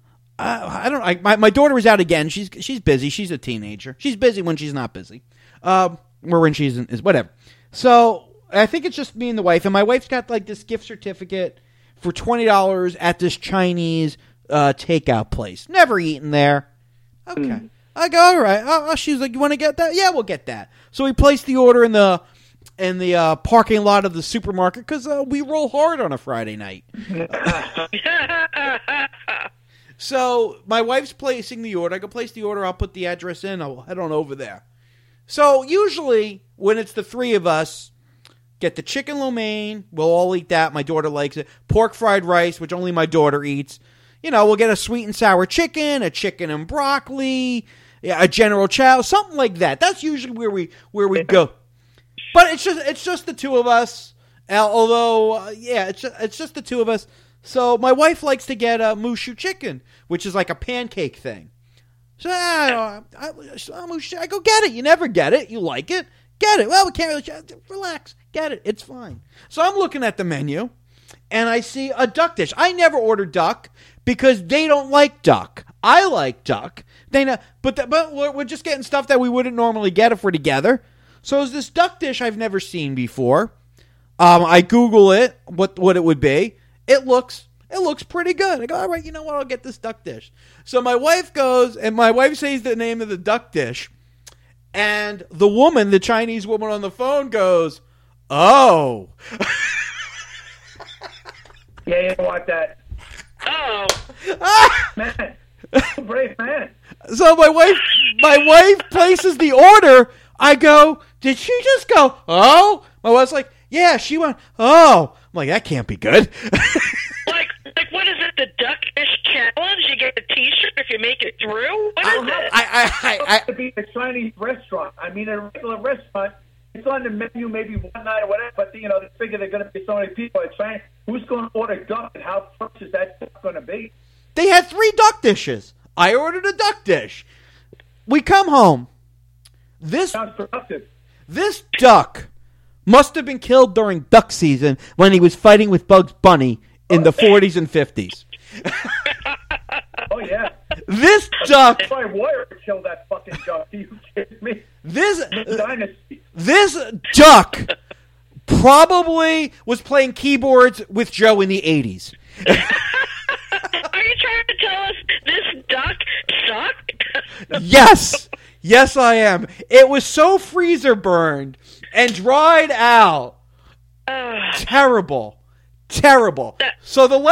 Speaker 6: my daughter was out again. She's busy. She's a teenager. She's busy when she's not busy, or when she's is whatever. So I think it's just me and the wife, and my wife's got like this gift certificate for $20 at this Chinese takeout place. Never eaten there. Okay. I go, all right. She's like, you want to get that? Yeah, we'll get that. So we placed the order in the parking lot of the supermarket because we roll hard on a Friday night. So my wife's placing the order. I go place the order. I'll put the address in. I'll head on over there. So usually when it's the three of us, get the chicken lo mein. We'll all eat that. My daughter likes it. Pork fried rice, which only my daughter eats. We'll get a sweet and sour chicken, a chicken and broccoli, a General Chow, something like that. That's usually where we go. But it's just the two of us. Although, it's just the two of us. So my wife likes to get a Mushu chicken, which is like a pancake thing. So I go get it. You never get it. You like it. Get it. Well, we can't really. Relax. Get it. It's fine. So I'm looking at the menu, and I see a duck dish. I never order duck because they don't like duck. I like duck. They know, but we're just getting stuff that we wouldn't normally get if we're together. So it's this duck dish I've never seen before. I Google it, what it would be. It looks pretty good. I go, all right, you know what? I'll get this duck dish. So my wife goes, and my wife says the name of the duck dish, and the woman, the Chinese woman on the phone, goes, "Oh."
Speaker 2: Yeah, you don't want that.
Speaker 7: Oh.
Speaker 2: Man. Brave man.
Speaker 6: So my wife places the order. I go, did she just go, "Oh"? My wife's like, yeah, she went, "Oh." I'm like, that can't be good.
Speaker 7: Like what is it? The Duck Dish Challenge? You get a T-shirt if you make it through. What is it?
Speaker 2: It's to be a Chinese restaurant. I mean, a regular restaurant, it's on the menu maybe one night or whatever. But they figure they're going to be so many people at China. Who's going to order duck, and how fresh is that duck going to be?
Speaker 6: They had 3 duck dishes. I ordered a duck dish. We come home.
Speaker 2: Sounds productive.
Speaker 6: This duck must have been killed during duck season when he was fighting with Bugs Bunny in the 40s and 50s.
Speaker 2: Oh, yeah.
Speaker 6: This duck...
Speaker 2: If I were to kill that fucking duck, are you kidding me?
Speaker 6: This
Speaker 2: Dynasty.
Speaker 6: This duck probably was playing keyboards with Joe in the 80s.
Speaker 7: Are you trying to tell us this duck sucked?
Speaker 6: Yes. Yes, I am. It was so freezer burned and dried out. Terrible. So the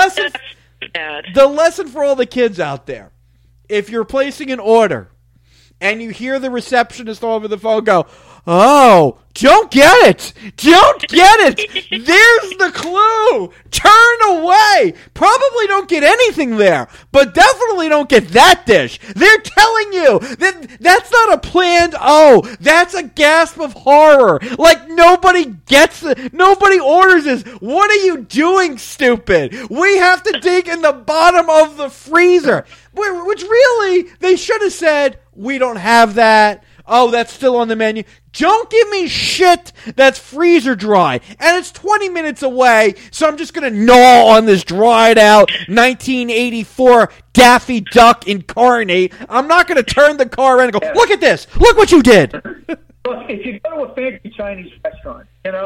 Speaker 6: lesson for all the kids out there, if you're placing an order and you hear the receptionist over the phone go, "Oh, don't get it. Don't get it. There's the clue. Turn away. Probably don't get anything there, but definitely don't get that dish. They're telling you that's not a planned, that's a gasp of horror. Like nobody gets it. Nobody orders this. What are you doing, stupid? We have to dig in the bottom of the freezer." Which really, they should have said, "We don't have that. Oh, that's still on the menu." Don't give me shit that's freezer dry. And it's 20 minutes away, so I'm just going to gnaw on this dried out 1984 Daffy Duck incarnate. I'm not going to turn the car around and go, "Look at this. Look what you did."
Speaker 2: Look, if you go to a fancy Chinese restaurant,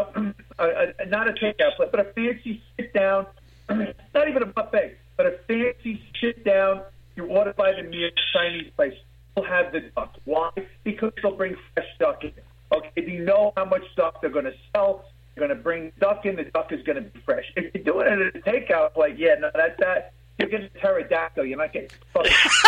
Speaker 2: not a takeout place, but a fancy sit-down, not even a buffet, but a fancy sit-down, you order by the meal Chinese place, will have the duck. Why? Because they'll bring fresh duck in. Okay, you know how much duck they're going to sell. They're going to bring duck in. The duck is going to be fresh. If you're doing it at a takeout, like, that's that. You're getting a pterodactyl. You're not getting fucking.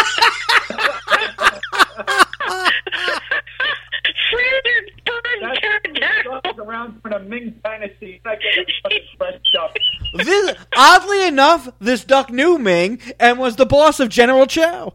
Speaker 2: That's around for the Ming Dynasty. You're not getting fucking fresh duck.
Speaker 6: Oddly enough, this duck knew Ming and was the boss of General Chow.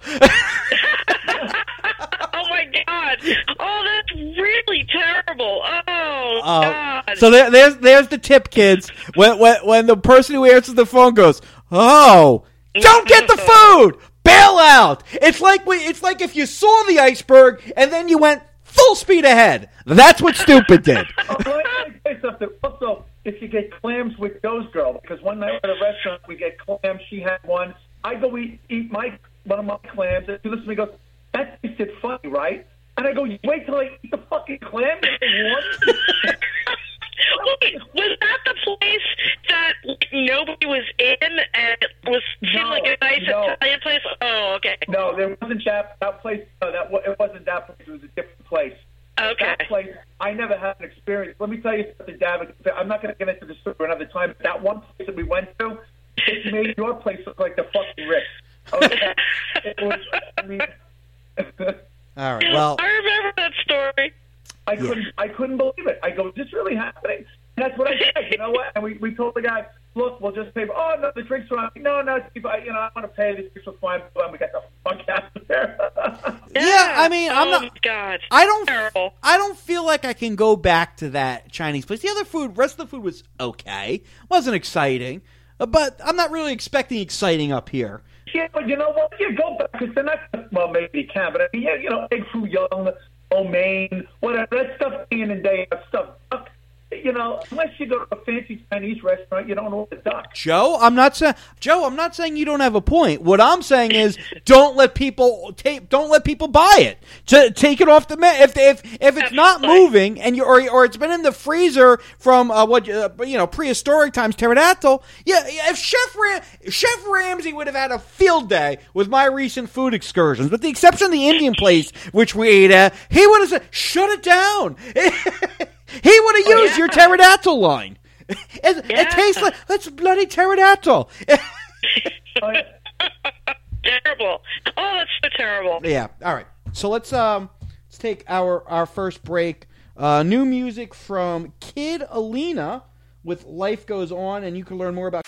Speaker 7: Oh my God! Oh, that's really terrible. Oh God!
Speaker 6: So there's the tip, kids. When the person who answers the phone goes, "Oh, don't get the food, bail out." It's like if you saw the iceberg and then you went full speed ahead. That's what stupid did.
Speaker 2: Let me say something. Also, if you get clams with Joe's girl, because one night at a restaurant we get clams. She had one. I go eat one of my clams, and she listens to me and goes, "That tasted funny, right?" And I go, "Wait till I eat the fucking clam."
Speaker 7: Was that the place that nobody was in and it seemed like a nice Italian place? Oh, okay.
Speaker 2: No, there wasn't that place. No, it wasn't that place. It was a different place.
Speaker 7: Okay.
Speaker 2: That place, I never had an experience. Let me tell you something, David. I'm not going to get into the story another time. But that one place that we went to, it made your place look like the fucking Ritz. Okay. It was. I mean.
Speaker 6: All right. Well,
Speaker 7: I remember that story.
Speaker 2: I couldn't believe it. I go, is this really happening? And that's what I said. You know what? And we told the guy, look, we'll just pay. Oh no, the drinks are on. No, Steve, I want to pay. The drinks are fine. We got the fuck out of there.
Speaker 8: Yeah, I mean, I'm not.
Speaker 7: Oh, God.
Speaker 8: I don't.
Speaker 7: Terrible.
Speaker 8: I don't feel like I can go back to that Chinese place. The rest of the food was okay. Wasn't exciting, but I'm not really expecting exciting up here.
Speaker 2: Yeah, but you know what? You go back because they're not. Well, maybe you can, but I mean, yeah, egg foo young, lo mein, whatever. That stuff, day in and day out stuff. You know, unless you go to a fancy Chinese restaurant, you don't order duck.
Speaker 8: Joe, I'm not saying you don't have a point. What I'm saying is, don't let people buy it. To take it off the menu. If it's not moving and or it's been in the freezer from prehistoric times, pterodactyl. Yeah, if Chef Ramsay would have had a field day with my recent food excursions, with the exception of the Indian place which we ate at, he would have said, "Shut it down." He would have used your pterodactyl line. It tastes like that's bloody pterodactyl.
Speaker 7: Terrible. Oh, that's so terrible.
Speaker 8: Yeah. All right. So let's take our first break. New music from Kid Alina with "Life Goes On," and you can learn more about